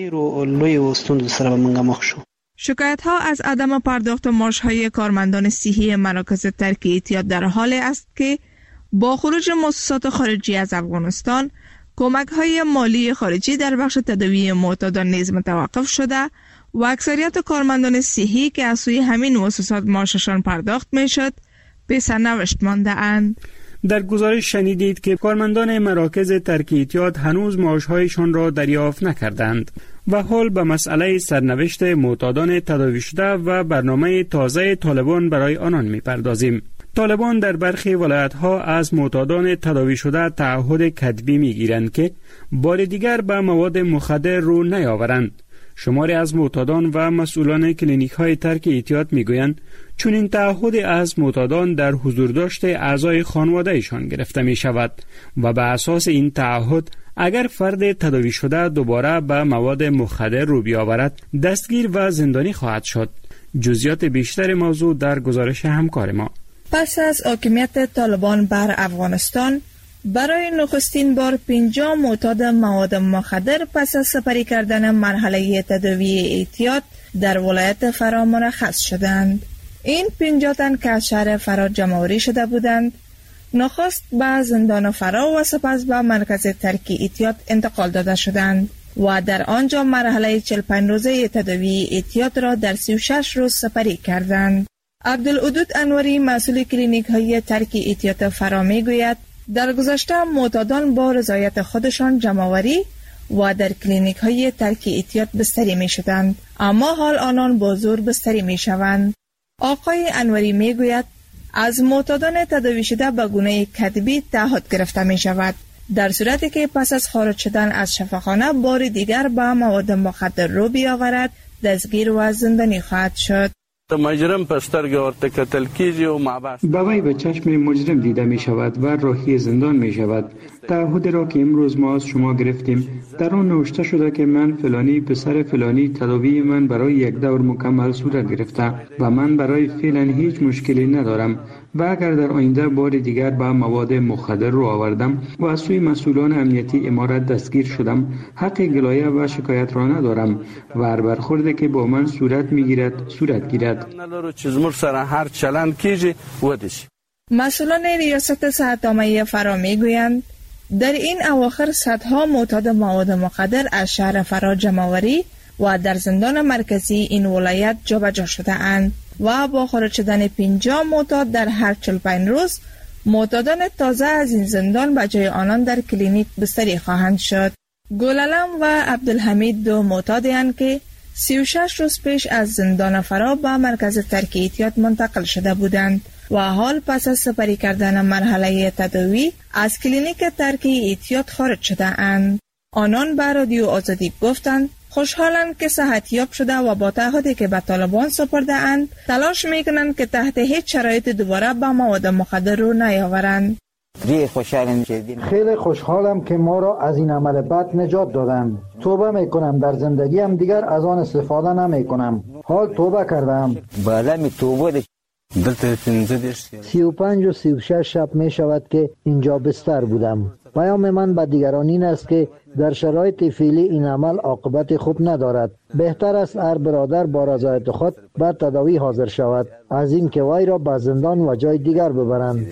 شکایت ها از عدم پرداخت معاش های کارمندان صحی مراکز ترک اعتیاد در حال است که با خروج مؤسسات خارجی از افغانستان، کمک های مالی خارجی در بخش تداوی معتادان نیز متوقف شده و اکثریت کارمندان صحی که از سوی همین مؤسسات معاششان پرداخت می شد به سرنوشت مانده اند. در گزارش شنیدید که کارمندان مراکز ترک اعتیاد هنوز معاش‌هایشان را دریافت نکردند و حال به مسئله سرنوشت معتادان تداوی شده و برنامه تازه طالبان برای آنان می‌پردازیم. طالبان در برخی ولایت‌ها از معتادان تداوی شده تعهد کتبی می‌گیرند که بار دیگر به مواد مخدر رو نیاورند. شماری از معتادان و مسئولان کلینیک‌های ترک اعتیاد می‌گویند چون این تعهد از معتادان در حضور داشته اعضای خانواده‌شان گرفته می‌شود و به اساس این تعهد اگر فرد تداوی شده دوباره به مواد مخدر رو بیاورد دستگیر و زندانی خواهد شد. جزئیات بیشتر موضوع در گزارش همکار ما. پس از حاکمیت طالبان بر افغانستان، برای نخستین بار پنجاه معتاد مواد مخدر پس از سپری کردن مرحله تداوی اعتیاد در ولایت فرا مرخص شدند. این پنجاه تن که از شهر فرا جمع‌آوری شده بودند، نخست به زندان فرا و سپس به مرکز ترک اعتیاد انتقال داده شدند و در آنجا مرحله چهل و پنج روزه تداوی اعتیاد را در سی و شش روز سپری کردند. عبدالودود انوری مسئول کلینیک های ترک احتیاط فرا می گوید در گذشته معتادان با رضایت خودشان جمع‌آوری و در کلینیک های ترک احتیاط بستری می شدند، اما حال آنان با زور بستری می شوند. آقای انوری می گوید از معتادان تداوی شده به گونه کتبی تعهد گرفته می شود، در صورتی که پس از خارج شدن از شفاخانه بار دیگر به مواد مخدر رو بیاورد دستگیر و زندانی خواهد شد. مجرم پسترگ ورته کتل کیږي او معباس بوی به چشم مجرم دیده می شود و راهی زندان می شود. تعهد را که امروز ما از شما گرفتیم در آن نوشته شده که من فلانی پسر فلانی تداوی من برای یک دور مکمل صورت گرفته و من برای فعلا هیچ مشکلی ندارم و اگر در آینده بار دیگر با مواد مخدر رو آوردم و از سوی مسئولان امنیتی امارت دستگیر شدم حق گلایه و شکایت را ندارم و هر برخورده که با من صورت میگیرد صورت گیرد. مسئولان ریاست صحت عامه فرا میگویند در این اواخر صدها معتاد مواد مخدر از شهر فرا جمع‌آوری و در زندان مرکزی این ولایت جابجا شده اند و با خارج شدن پنجاه معتاد در هر چهل و پنج روز معتادان تازه از این زندان به جای آنان در کلینیک بستری خواهند شد. گلالم و عبدالحمید دو معتادی اند که سی و شش روز پیش از زندان فرا به مرکز ترک احتیاط منتقل شده بودند و حال پس از سپری کردن مرحله تداوی از کلینیک ترک احتیاط خارج شده اند. آنان به رادیو آزادی گفتند خوشحالند که صحتیاب شده و با تعهدی که به طالبان سپرده اند تلاش میکنند که تحت هیچ شرایط دوباره به مواد مخدر رو نیاورند. خیلی خوشحالم که ما را از این عمل بد نجات دادند. توبه میکنم در زندگیم دیگر از آن استفاده نمیکنم. حال توبه کردم. بالا توبه سی و پنج و سی و شش شب می شود که اینجا بستر بودم. پیام من به دیگران این است که در شرایط فعلی این عمل عاقبت خوب ندارد. بهتر است هر برادر با رضایت خود به تداوی حاضر شود از این که وی را به زندان و جای دیگر ببرند.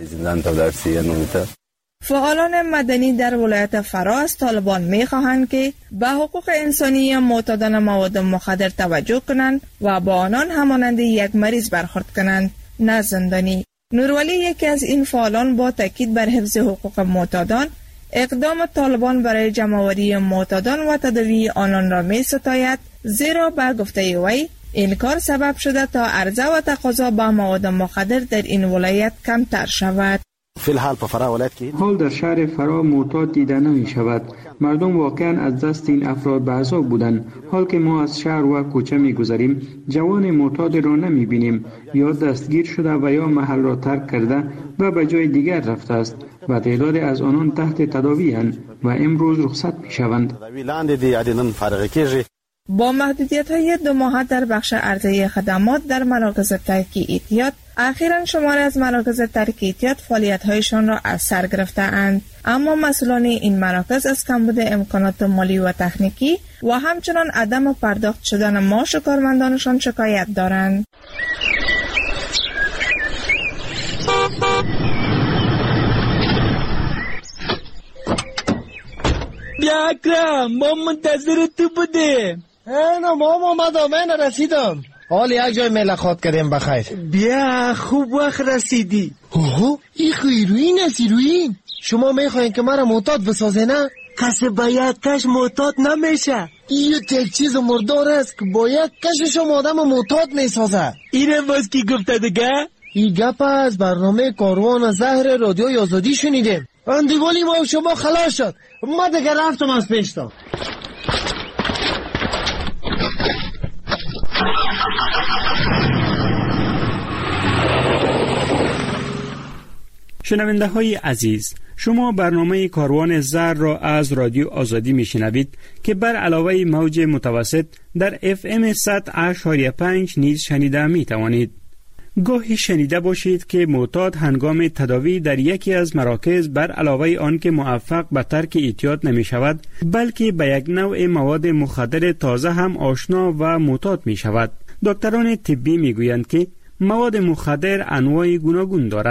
فعالان مدنی در ولایت فرا از طالبان می خواهند که به حقوق انسانی معتادان مواد مخدر توجه کنند و با آنان همانند یک مریض برخورد کنند، نه زندانی. نورولی یکی از این فعالان با تاکید بر حفظ حقوق معتادان اقدام طالبان برای جمع‌آوری معتادان و تداوی آنان را می ستاید، زیرا به گفته وی این کار سبب شده تا عرضه و تقاضا به مواد مخدر در این ولایت کمتر شود. حال در شهر فرا معتاد دیده نمی شود. مردم واقعا از دست این افراد به عذاب بودند. حال که ما از شهر و کوچه می گذریم جوان معتاد را نمی بینیم، یا دستگیر شده و یا محل را ترک کرده و به جای دیگر رفته است و تعداد از آنان تحت تداوی اند و امروز رخصت می شوند. با محدودیت های دو ماهه در بخش عرضه خدمات در مراکز ترک احتیاط، اخیراً شماری از مراکز ترک احتیاط فعالیت هایشان را از سر گرفته اند، اما مسئولان این مراکز از کمبود امکانات مالی و تکنیکی و همچنان عدم پرداخت شدن معاش کارمندانشان شکایت دارند. بیا اکرم، ما منتظر تو بودیم. اینا ما اومدم، من رسیدم. حال یک جای ملاقات کردیم بخیر. بیا خوب وقت رسیدی. اوه این خیروین است ایروین. شما میخواین که مرا معتاد بسازه نه؟ کسی با یک کش معتاد نمیشه. این یک چیز مردار است که با یک کشش آدم معتاد میسازه. اینه باز کی گفته دیگه؟ این گپ از برنامه کاروان زهر رادیو آزادی شنیدیم. اندیوالی ما شما خلاص شد. ما دیگه رفتم از پیشتا. شنونده های عزیز، شما برنامه کاروان زهر را از رادیو آزادی می شنوید که بر علاوه موج متوسط در اف ام صد اشاری پنج نیز شنیده می توانید. گاهی شنیده باشید که معتاد هنگام تداوی در یکی از مراکز بر علاوه آن که موفق به ترک احتیاط نمی شود، بلکه به یک نوع مواد مخدر تازه هم آشنا و معتاد می شود. دکتران طبی می گویند که مواد مخدر انواع گوناگون دارد.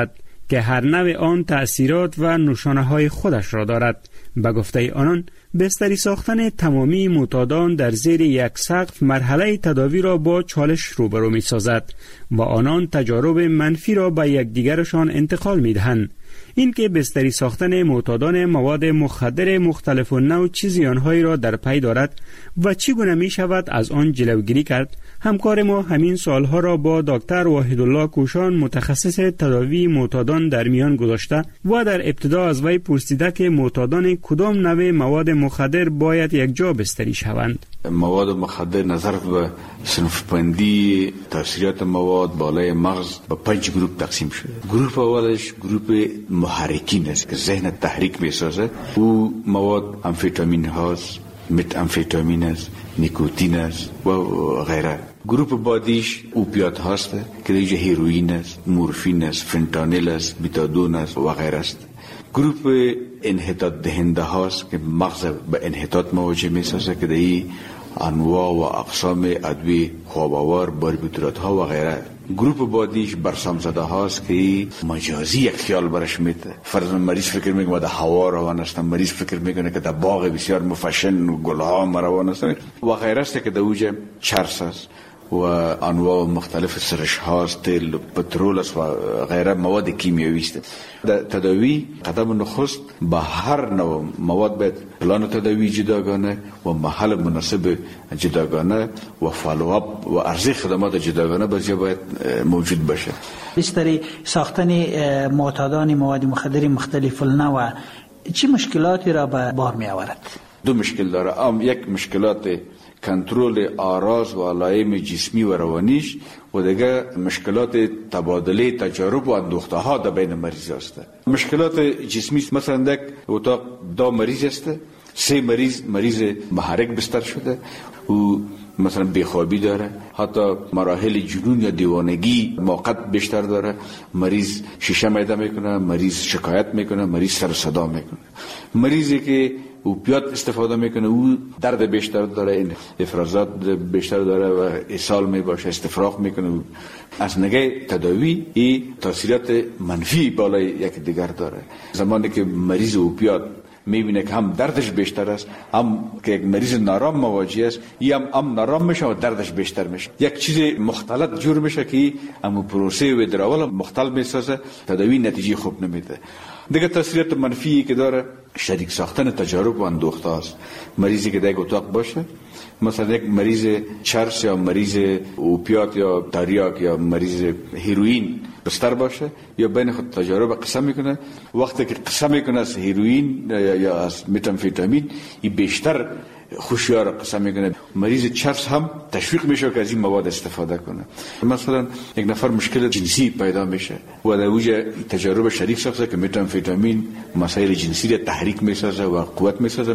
که هر نوع آن تأثیرات و نشانه های خودش را دارد. به گفته آنان بستری ساختن تمامی معتادان در زیر یک سقف مرحله تداوی را با چالش روبرو می سازد و آنان تجارب منفی را به یکدیگرشان انتقال می دهند. این که بستری ساختن معتادان مواد مخدر مختلف و نوع چه زیانهایی را در پی دارد و چگونه می شود از آن جلوگیری کرد، همکار ما همین سوالها را با دکتر وحیدالله کوشان متخصص تداوی معتادان در میان گذاشته و در ابتدا از وی پرسیده که معتادان کدام نوع مواد مخدر باید یک جا بستری شوند. مواد مخدر نظر به صنف بندی تاثیرات مواد بالای مغز به پنج گروه تقسیم شده. گروه اولش گروه محرکین است که ذهن تحریک میسازه. او مواد امفیتامین هاست، مت امفیتامین است، نیکوتین است و غیره. گروه بعدیش اوپیات هاست که دیگه هیروئین است، مورفین است، فنتانیل است، بیتادون است و غیره است. گروه انحطاط دهنده هاست که مغز به انحطاط مواجه میسازه که دیگه انواع و اقسام ادویه خواباور، باربیتورات ها و غیره. گروپ بعدیش برسام زده هاست که مجازی یک خیال برش میده. فرض مریض فکر میکنه در هوا روان است، مریض فکر میکنه که در باغ بسیار مفشن و گلها روان است و غیره است که در اوج چرس است و انواع مختلف سرش هاست، تیل، پترول است و غیره مواد کیمیایی است. در تداوی قدم نخست با هر نوع مواد باید پلان تداوی جداگانه و محل مناسب جداگانه و فالوآپ و عرضه خدمات جداگانه باید موجود باشه. بستری ساختن معتادان مواد مخدر مختلف النوع چه مشکلاتی را به بار می آورد؟ دو مشکل داره. ام یک مشکلات کنترل آراز و علائم جسمی و روانیش و دیگه مشکلات تبادله تجارب و اندوخته ها در بین مریض است. مشکلات جسمی مثلا یک اتاق دو مریض است، سه مریض مریض محرک بستر شده و مثلا بیخوابی داره، حتی مراحل جنون یا دیوانگی موقت بیشتر داره، مریض شیشه میده میکنه، مریض شکایت میکنه، مریض سر صدا میکنه. مریضی که اوپیات استفاده میکنه او درد بیشتر داره، این افرازات بیشتر داره و اسهال میباشه، استفراغ میکنه. از نگاه تداوی این تاثیرات منفی بالای یک دیگر داره. زمانی که مریض اوپیات میبینه که هم دردش بیشتر است، هم که یک مریض نارام مواجه است، یا هم, هم نارام میشه و دردش بیشتر میشه. یک چیز مختلط جور میشه که هم پروسه و دراول مختل میسازه، تداوی نتیجه خوب نمیده. دیگه تاثیرات منفی که داره شریک ساختن تجارب و اندوخته است. مریضی که در اتاق باشه، مثلا یک مریض چرس یا مریض اوپیات یا تریاک یا مریض هیروئین بستر باشه یا بین خود تجارب قسم میکنه، وقتی که قسم میکنه از هیروئین یا از متامفیتامین این بیشتر خوشیار قسم میکنه. مریض چرس هم تشویق میشه که از این مواد استفاده کنه. مثلا یک نفر مشکل جنسی پیدا میشه و در اوج تجارب شریک ساخته که متامفیتامین مسائل جنسی را تحریک میسازه و قوت میسازه،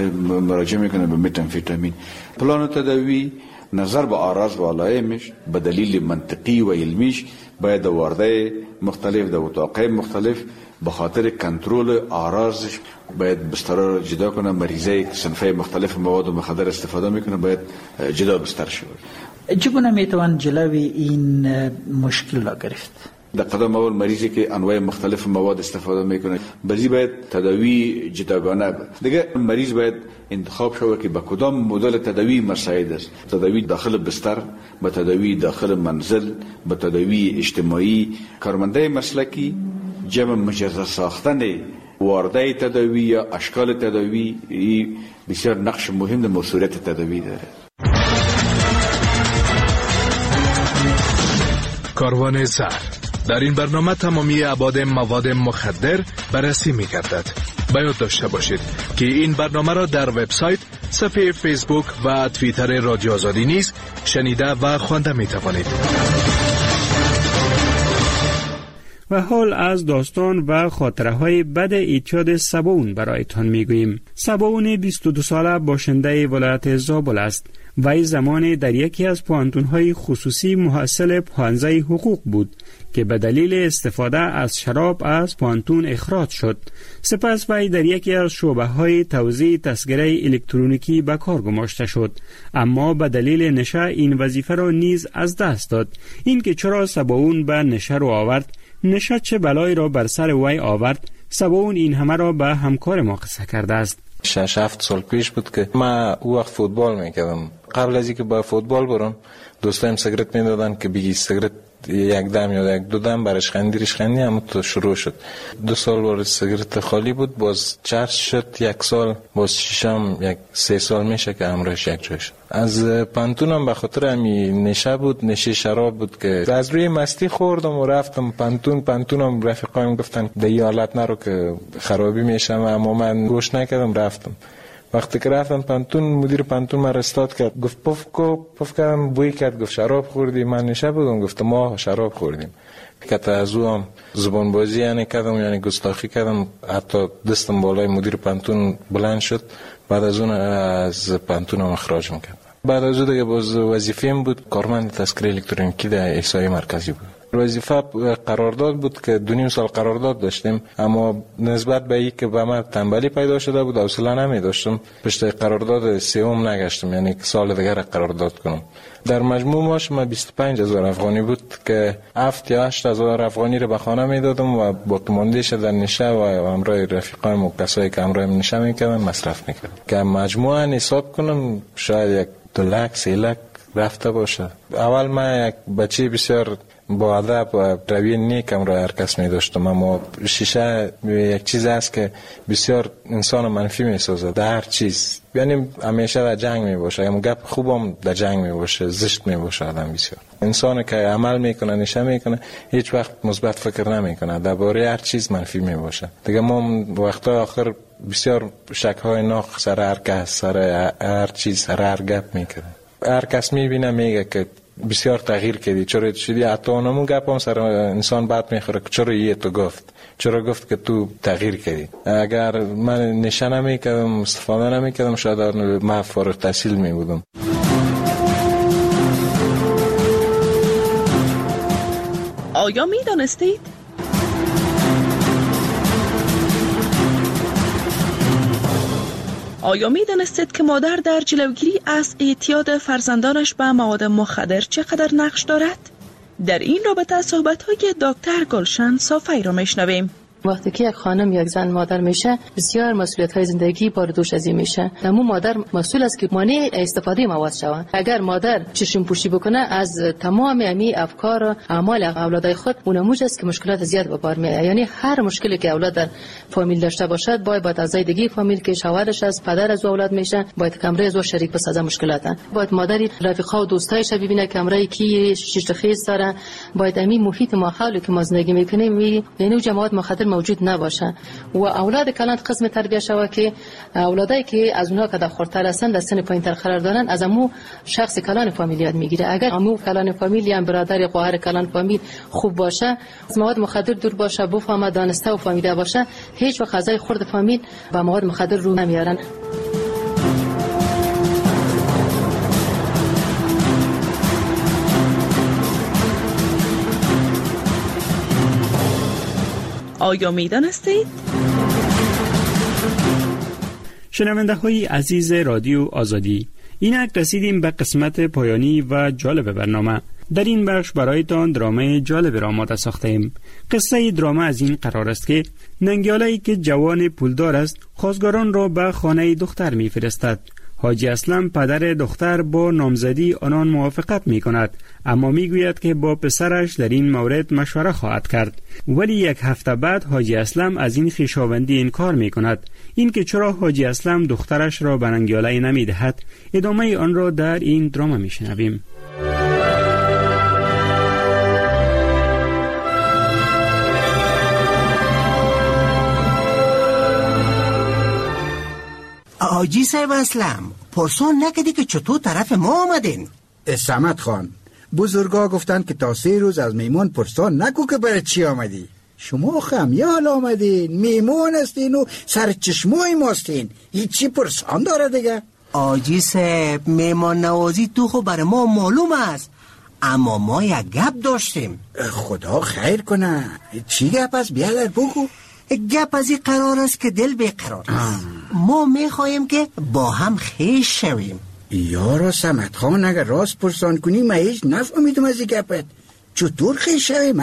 مراجعه میکنه به متامفیتامین. پلان تداوی نظر به آراز و علائمش به دلیل منطقی و علمیش باید وارده مختلف در اتاقای مختلف به خاطر کنترل آرازش باید بستر را جدا کنه. مریضای صنفه مختلف مواد مخدر استفاده میکنه باید جدا بستر شود. چگونه میتوان جلوی این مشکل را گرفت؟ در قدم اول مریضی که انواع مختلف مواد استفاده میکنه بازی باید تداوی جداگانه. دیگه مریض باید انتخاب شود که با کدام مدل تداوی مساعد است. تداوی داخل بستر، با تداوی داخل منزل، با تداوی اجتماعی. کارمنده مسلکی جمع مجزا ساختن وارده تداوی یا اشکال تداوی بسیار نقش مهم در مسئولیت تداوی داره. کاروان زهر در این برنامه تمامی ابعاد مواد مخدر بررسی می گردد. باید داشته باشید که این برنامه را در وبسایت، صفحه فیسبوک و توییتر رادیو آزادی نیز شنیده و خوانده می توانید. و حال از داستان و خاطره های بد اعتیاد سباون برایتان می گوییم. سباون بیست و دو ساله باشنده ولایت زابل است. وی زمان در یکی از پوهنتون‌های خصوصی محصل پانزه حقوق بود که به دلیل استفاده از شراب از پوهنتون اخراج شد. سپس وی در یکی از شعبه‌های توزیع تسکره الکترونیکی به کار گماشته شد، اما به دلیل نشه این وظیفه را نیز از دست داد. این که چرا سباون به نشه رو آورد نشه چه بلایی را بر سر وی آورد سبب این همه را به همکار ما قصه کرده است. شش هفت سال پیش بود که ما او وقت فوتبال میکردم. قبل از اینکه با فوتبال برم دوستایم سیگرت میدادن که بگی سیگرت یک دم یا یک دو دم برش خندی ریش خندی هم تو شروع شد. دو سال بار سیگرت خالی بود، باز چرچ شد یک سال، باز ششم یک سه سال میشه که امرش یک جای شد. از پانتونم به خاطر همی نشه بود، نشه شراب بود که از روی مستی خوردم و رفتم پانتون. پانتونم رفیقایم گفتن دی حالت نرو که خرابی میشم، اما من گوش نکردم رفتم. وقتی که رفتم پانتون مدیر پانتون من رستاد کرد، گفت پف کو پف کردم بوی کرد، گفت شراب خوردی؟ من نشه بودم. گفت ما شراب خوردیم. که از او هم زبان بازی یعنی کردم، یعنی گستاخی کردم، حتی دستم بالای مدیر پانتون بلند شد. بعد از اون از پانتون هم اخراج میکرد. بعد از اون دیگه باز وظیفه‌ام بود کارمند تذکره الکترونیکی در احصای مرکزی بود. وظیفه قرارداد بود که دو نیم سال قرارداد داشتیم، اما نسبت به این که به من تنبلی پیدا شده بود حوصله نمی داشتم پشت قرارداد سوم نگشتم، یعنی سال دیگر قرارداد کنم. در مجموع ماش ما بیست و پنج هزار افغانی بود که هفت یا هشت هزار افغانی رو به خانه میدادم و باقی ماندهش در نشه و همراه رفیقایم و کسایی که همراه نشه میکردن مصرف میکردم که مجموعا حساب کنم شاید یک دو لک سه لک رفته باشه. اول من یک بچه بسیار با ادب و رویه نیکم را هر کس می داشتم، اما شیشه یک چیز است که بسیار انسان منفی می سازد در هر چیز، یعنی همیشه در جنگ می باشه، اما گپ خوبم در جنگ می باشه، زشت می باشه. آدم بسیار انسان که عمل میکنه نشه میکنه هیچ وقت مثبت فکر نمیکنه، درباره هر چیز منفی می باشه. دیگه ما وقتا آخر بسیار شک های ناق سر هر کس، سر هر چیز، سر هر گپ میکنه. هر کس میبینه میگه که بسیار تغییر کردی، چرا شدی؟ حتی اونمون گپ هم سر انسان بعد میخوره که چرا یه تو گفت، چرا گفت که تو تغییر کردی. اگر من نشه نمیکردم، استفاده نمیکردم، شاید من فارغ التحصیل میبودم. آیا میدانستید؟ آیا می دانستید که مادر در جلوگیری از اعتیاد فرزندانش به مواد مخدر چقدر نقش دارد؟ در این رابطه صحبت‌های دکتر گلشن صافی را میشنویم. وقتی که یک خانم یک زن مادر میشه بسیار مسئولیت های زندگی بار دوش از این میشه. اما مادر مسئول است که مانع استفاده مواد شود. اگر مادر چشم پوشی بکنه از تمام امی افکار و اعمال اولادای خود، اونموج است که مشکلات زیاد به بار میاد. یعنی هر مشکلی که اولاد در فامیل داشته باشد باید با اعضای دیگه فامیل که شوهرش از پدر از اولاد میشه باید کمره از شریک بسازه مشکلات. باید مادری رفیقا و دوستایش ببینه کمره کی شش خیز داره. باید امی محیط ماحولی که ما زندگی میکنیم یعنی جماعت مخدر موجود نباشه و اولاد کلان قسم تربیت شوه که اولادایی که از اونها که در خردتر هستند در سن پایینتر قرار دارن از امو شخص کلان فامیل یاد میگیره. اگر امو کلان فامیل یا برادر خواهر کلان فامیل خوب باشه، از مواد مخدر دور باشه، بفهمه دانسته و فهمیده باشه، هیچ وقت اعضای خرد فامیل با مواد مخدر رو نمیارن. آیا می دانستید؟ شنونده های عزیز رادیو آزادی، اینک رسیدیم به قسمت پایانی و جالب برنامه. در این بخش برایتان درامه جالب را آماده ساختیم. قصه درامه از این قرار است که ننگیاله‌ای که جوان پولدار است خواستگاران را به خانه دختر می فرستد. حاجی اسلم پدر دختر با نامزدی آنان موافقت می کند، اما می گوید که با پسرش در این مورد مشوره خواهد کرد. ولی یک هفته بعد حاجی اسلم از این خویشاوندی انکار می کند. این که چرا حاجی اسلم دخترش را به ننگیاله نمی دهد، ادامه آن را در این درامه می شنویم. آجی صاحب اسلم پرسان نکدی که چطور طرف ما آمدین؟ سمت خان، بزرگا گفتن که تا سه روز از میمون پرسان نکو که برای چی آمدی. شما خمیال آمدین، میمون هستین و سر چشمای ماستین، هیچی پرسان داره دیگه. آجی صاحب میمان نوازی تو خو برای ما معلوم است، اما ما یک گپ داشتیم. خدا خیر کنه. چی گپ است؟ بیادر بگو. گپ از این قرار است که دل بیقرار است. ما میخواهیم که با هم خیش شویم. یارا سمت خان، اگر راست پرسان کنی من هیچ نفهمیدم از این گپت. چطور خیش شویم ها؟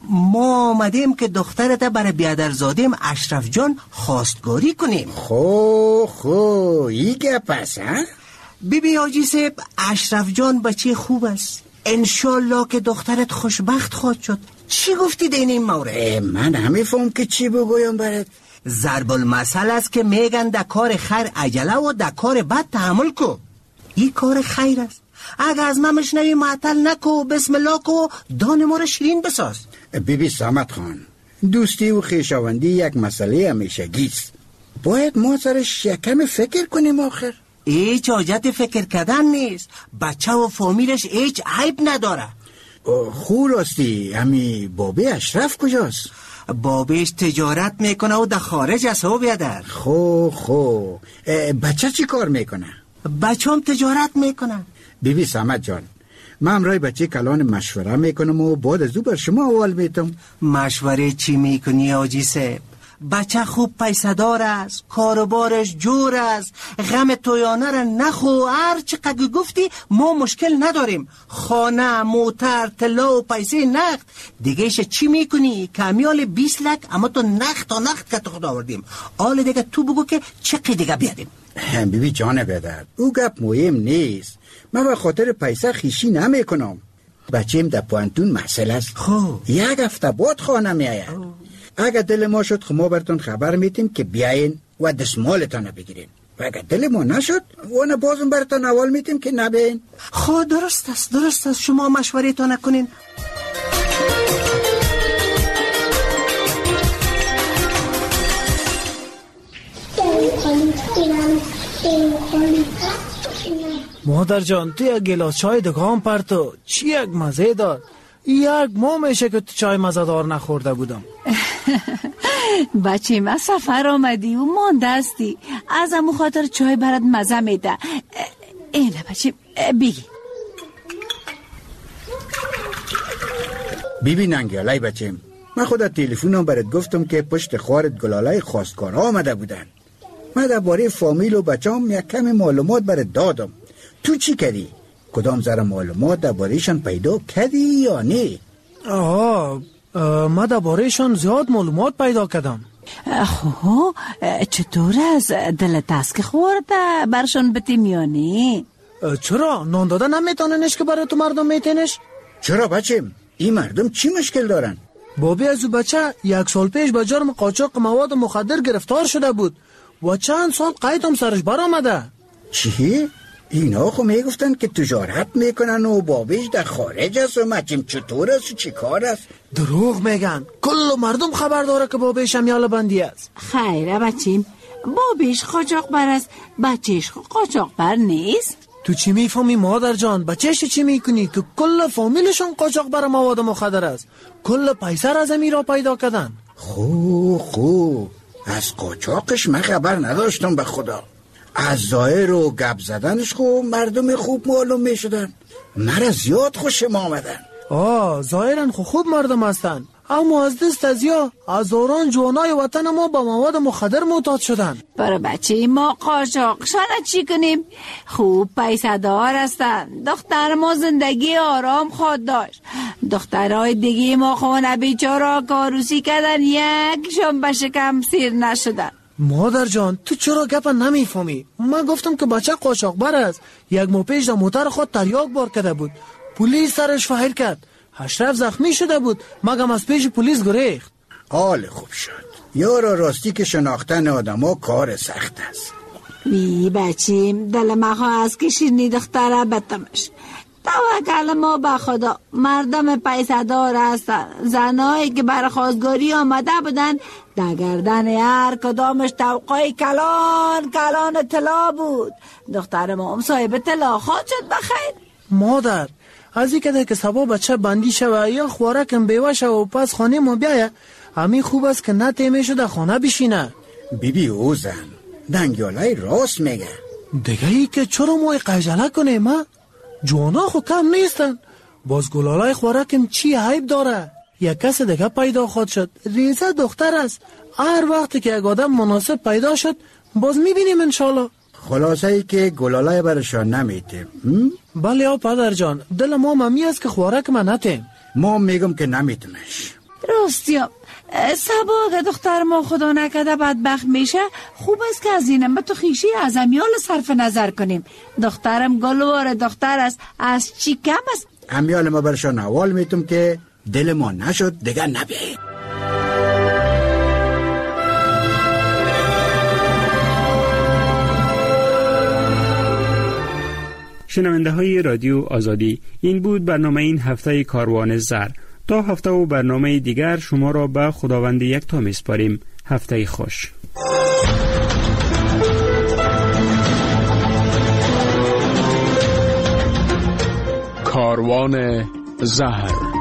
ما آمدیم که دخترت برای بیادرزادیم اشرف جان خواستگاری کنیم. خو خو ای گپ است ها؟ بیبی حاجی صاحب، اشرف جان بچه خوب است، انشالله که دخترت خوشبخت خواهد شد. چی گفتی دین این مورد؟ من نمیفهم که چی بگویم برات. ضرب المثل است که میگن در کار خیر عجله و در کار بد تحمل کو. این کار خیر است، اگه از من مشنوی معطل نکو، بسم الله کو، دان ما رو شیرین بساز. بی بی سامت خان، دوستی و خویشاوندی یک مسئله همیشگی است. باید ما سرش یکم فکر کنیم آخر. هیچ حاجت فکر کردن نیست، بچه و فامیلش هیچ عیب نداره. خو راستی، امی بابی اشرف کجاست؟ بابیش تجارت میکنه و در خارج است و بیادر. خو خو بچه چی کار میکنه؟ بچه هم تجارت میکنه. بی بی سامت جان، من امرای بچه کلان مشوره میکنم و بعد از او بر شما اول میتم. مشوره چی میکنی آجی صاحب؟ بچه خوب پیسه دار است، کاروبارش جور است، غم تویانه را نخو. هر چقدر گفتی ما مشکل نداریم، خانه، موتر، طلا و پیسه نقد. دیگهش چی میکنی؟ کمیال بیست لک اما تو نقد تا نقد که تو خود آوردیم. حال دیگه تو بگو که چقدر دیگه بیادیم. بیبی جان بدر، او گپ مهم نیست. من به خاطر پیسه خیشی نمی کنم. بچیم در پوانتون محصل است، خوب یک هفته بعد خانه می آید. اگر دل ما شد خب ما براتون خبر میتیم که بیاین و دستمالتان بگیرین، و اگر دل ما نشد وانا بازم براتون اول میتیم که نبین. خب درست است، درست است، شما مشوره تا نکنین. مادر جان، تو یک گلاس چای دکان پرتو، چی یک مزه دار. یک ماه میشه که تو چای مزه دار نخورده بودم. بچه ما سفر آمدی و مانده استی، از امو خاطر چای برات مزه میده. اینه بچه بگی. بیبی ننگیالای بچیم، من خودت تلفنم برات گفتم که پشت خوارت گلالای خواستگار آمده بودن. من درباره فامیل و بچام یک کمی معلومات برات دادم. تو چی کردی؟ کدام ذره معلومات دربارهشان پیدا کردی یا نه؟ آه ما دربارهشان زیاد معلومات پیدا کردم. خب چطور از دلت است که خورده برشان بتیم یا نه؟ چرا؟ نان داده نمیتوننش که برای تو مردم میتینش؟ چرا بچیم؟ این مردم چی مشکل دارن؟ بابی از او بچه یک سال پیش به جرم قاچاق مواد مخدر گرفتار شده بود و چند سال قید هم سرش برآمده. چی؟ اینا خو میگفتن که تجارت میکنن و بابیش در خارج است و مچیم چطور است و چی کار است؟ دروغ میگن، کل مردم خبر داره که بابیش هم یالا بندی است. خیره بچیم، بابیش قاچاق بر است، بچهش قاچاق بر نیست. تو چی میفهمی مادر جان؟ بچهش چی میکنی که کل فامیلشون قاچاق بر مواد مخدر است؟ کل پیسر از امی را پیدا کردن. خو خو از قاچاقش من خبر نداشتم به خدا. از ظاهر و گپ زدنش خو مردم خوب معلوم می شدن. مرا زیاد خوشم آمدن. آه ظاهرا خو خوب مردم هستن، اما از دست از یا هزاران جوانای وطن ما با مواد مخدر معتاد شدن. برای بچه ما قاچاقشان چی کنیم؟ خوب پیسه دار هستن. دختر ما زندگی آرام خود داشت. دخترهای دیگه ما خونه بیچاره کاروسی کردن، یکشون به شکم سیر نشدن. مادر جان تو چرا گپ نمیفهمی؟ من گفتم که بچه قاچاقبر است. یک ماه پیش در موتر خود تریاک بار کرده بود، پلیس سرش فایر کرد، اشرف زخمی شده بود، مگم از پیش پلیس گریخت. حال خوب شد. یارا راستی که شناختن آدم ها کار سخت است. بی بچیم، دل مخواه از که شیرنی دختره بتمش. توکل ما به خدا، مردم پیسه دار هستن. زنایی که بر خواستگاری آمده بودن در گردن هر کدامش توقعی کلان کلان طلا بود. دختر ما هم صاحب طلا خواهد شد بخیر. مادر از این کده که سبا بچه بندی شوه یا خوارکم بیوه شوه و پس خانه ما بیایه، همین خوب است که نه تیمه شده خانه بشینه. بیبی او زن دنگیالای راست میگه. دیگه ای که چرا ما قجله کنه؟ ما جوانا خو کم نیستن. باز گلالای خوارکم چی عیب داره؟ یک کس دیگه پیدا خود شد، ریزه دختر است. هر وقتی که یک آدم مناسب پیدا شد باز میبینیم انشالله. خلاصه ای که گلالای برشان نمیتیم. بله یا پدر جان، دل ما ممی است که خوارک من نتیم. ما میگم که نمیتمش. راستیم سبا اگه دختر ما خدا نکده بدبخت میشه، خوب است که از اینم به تو خیشی از امیال صرف نظر کنیم. دخترم گلوار دختر است، از چی کم است. امیال ما برشان اول میتم که دل ما نشد دیگر نبیه. شنونده های رادیو آزادی، این بود برنامه این هفته کاروان زر. تا هفته و برنامه دیگر شما را به خداوند یکتا میسپاریم. هفته خوش. کاروان زهر.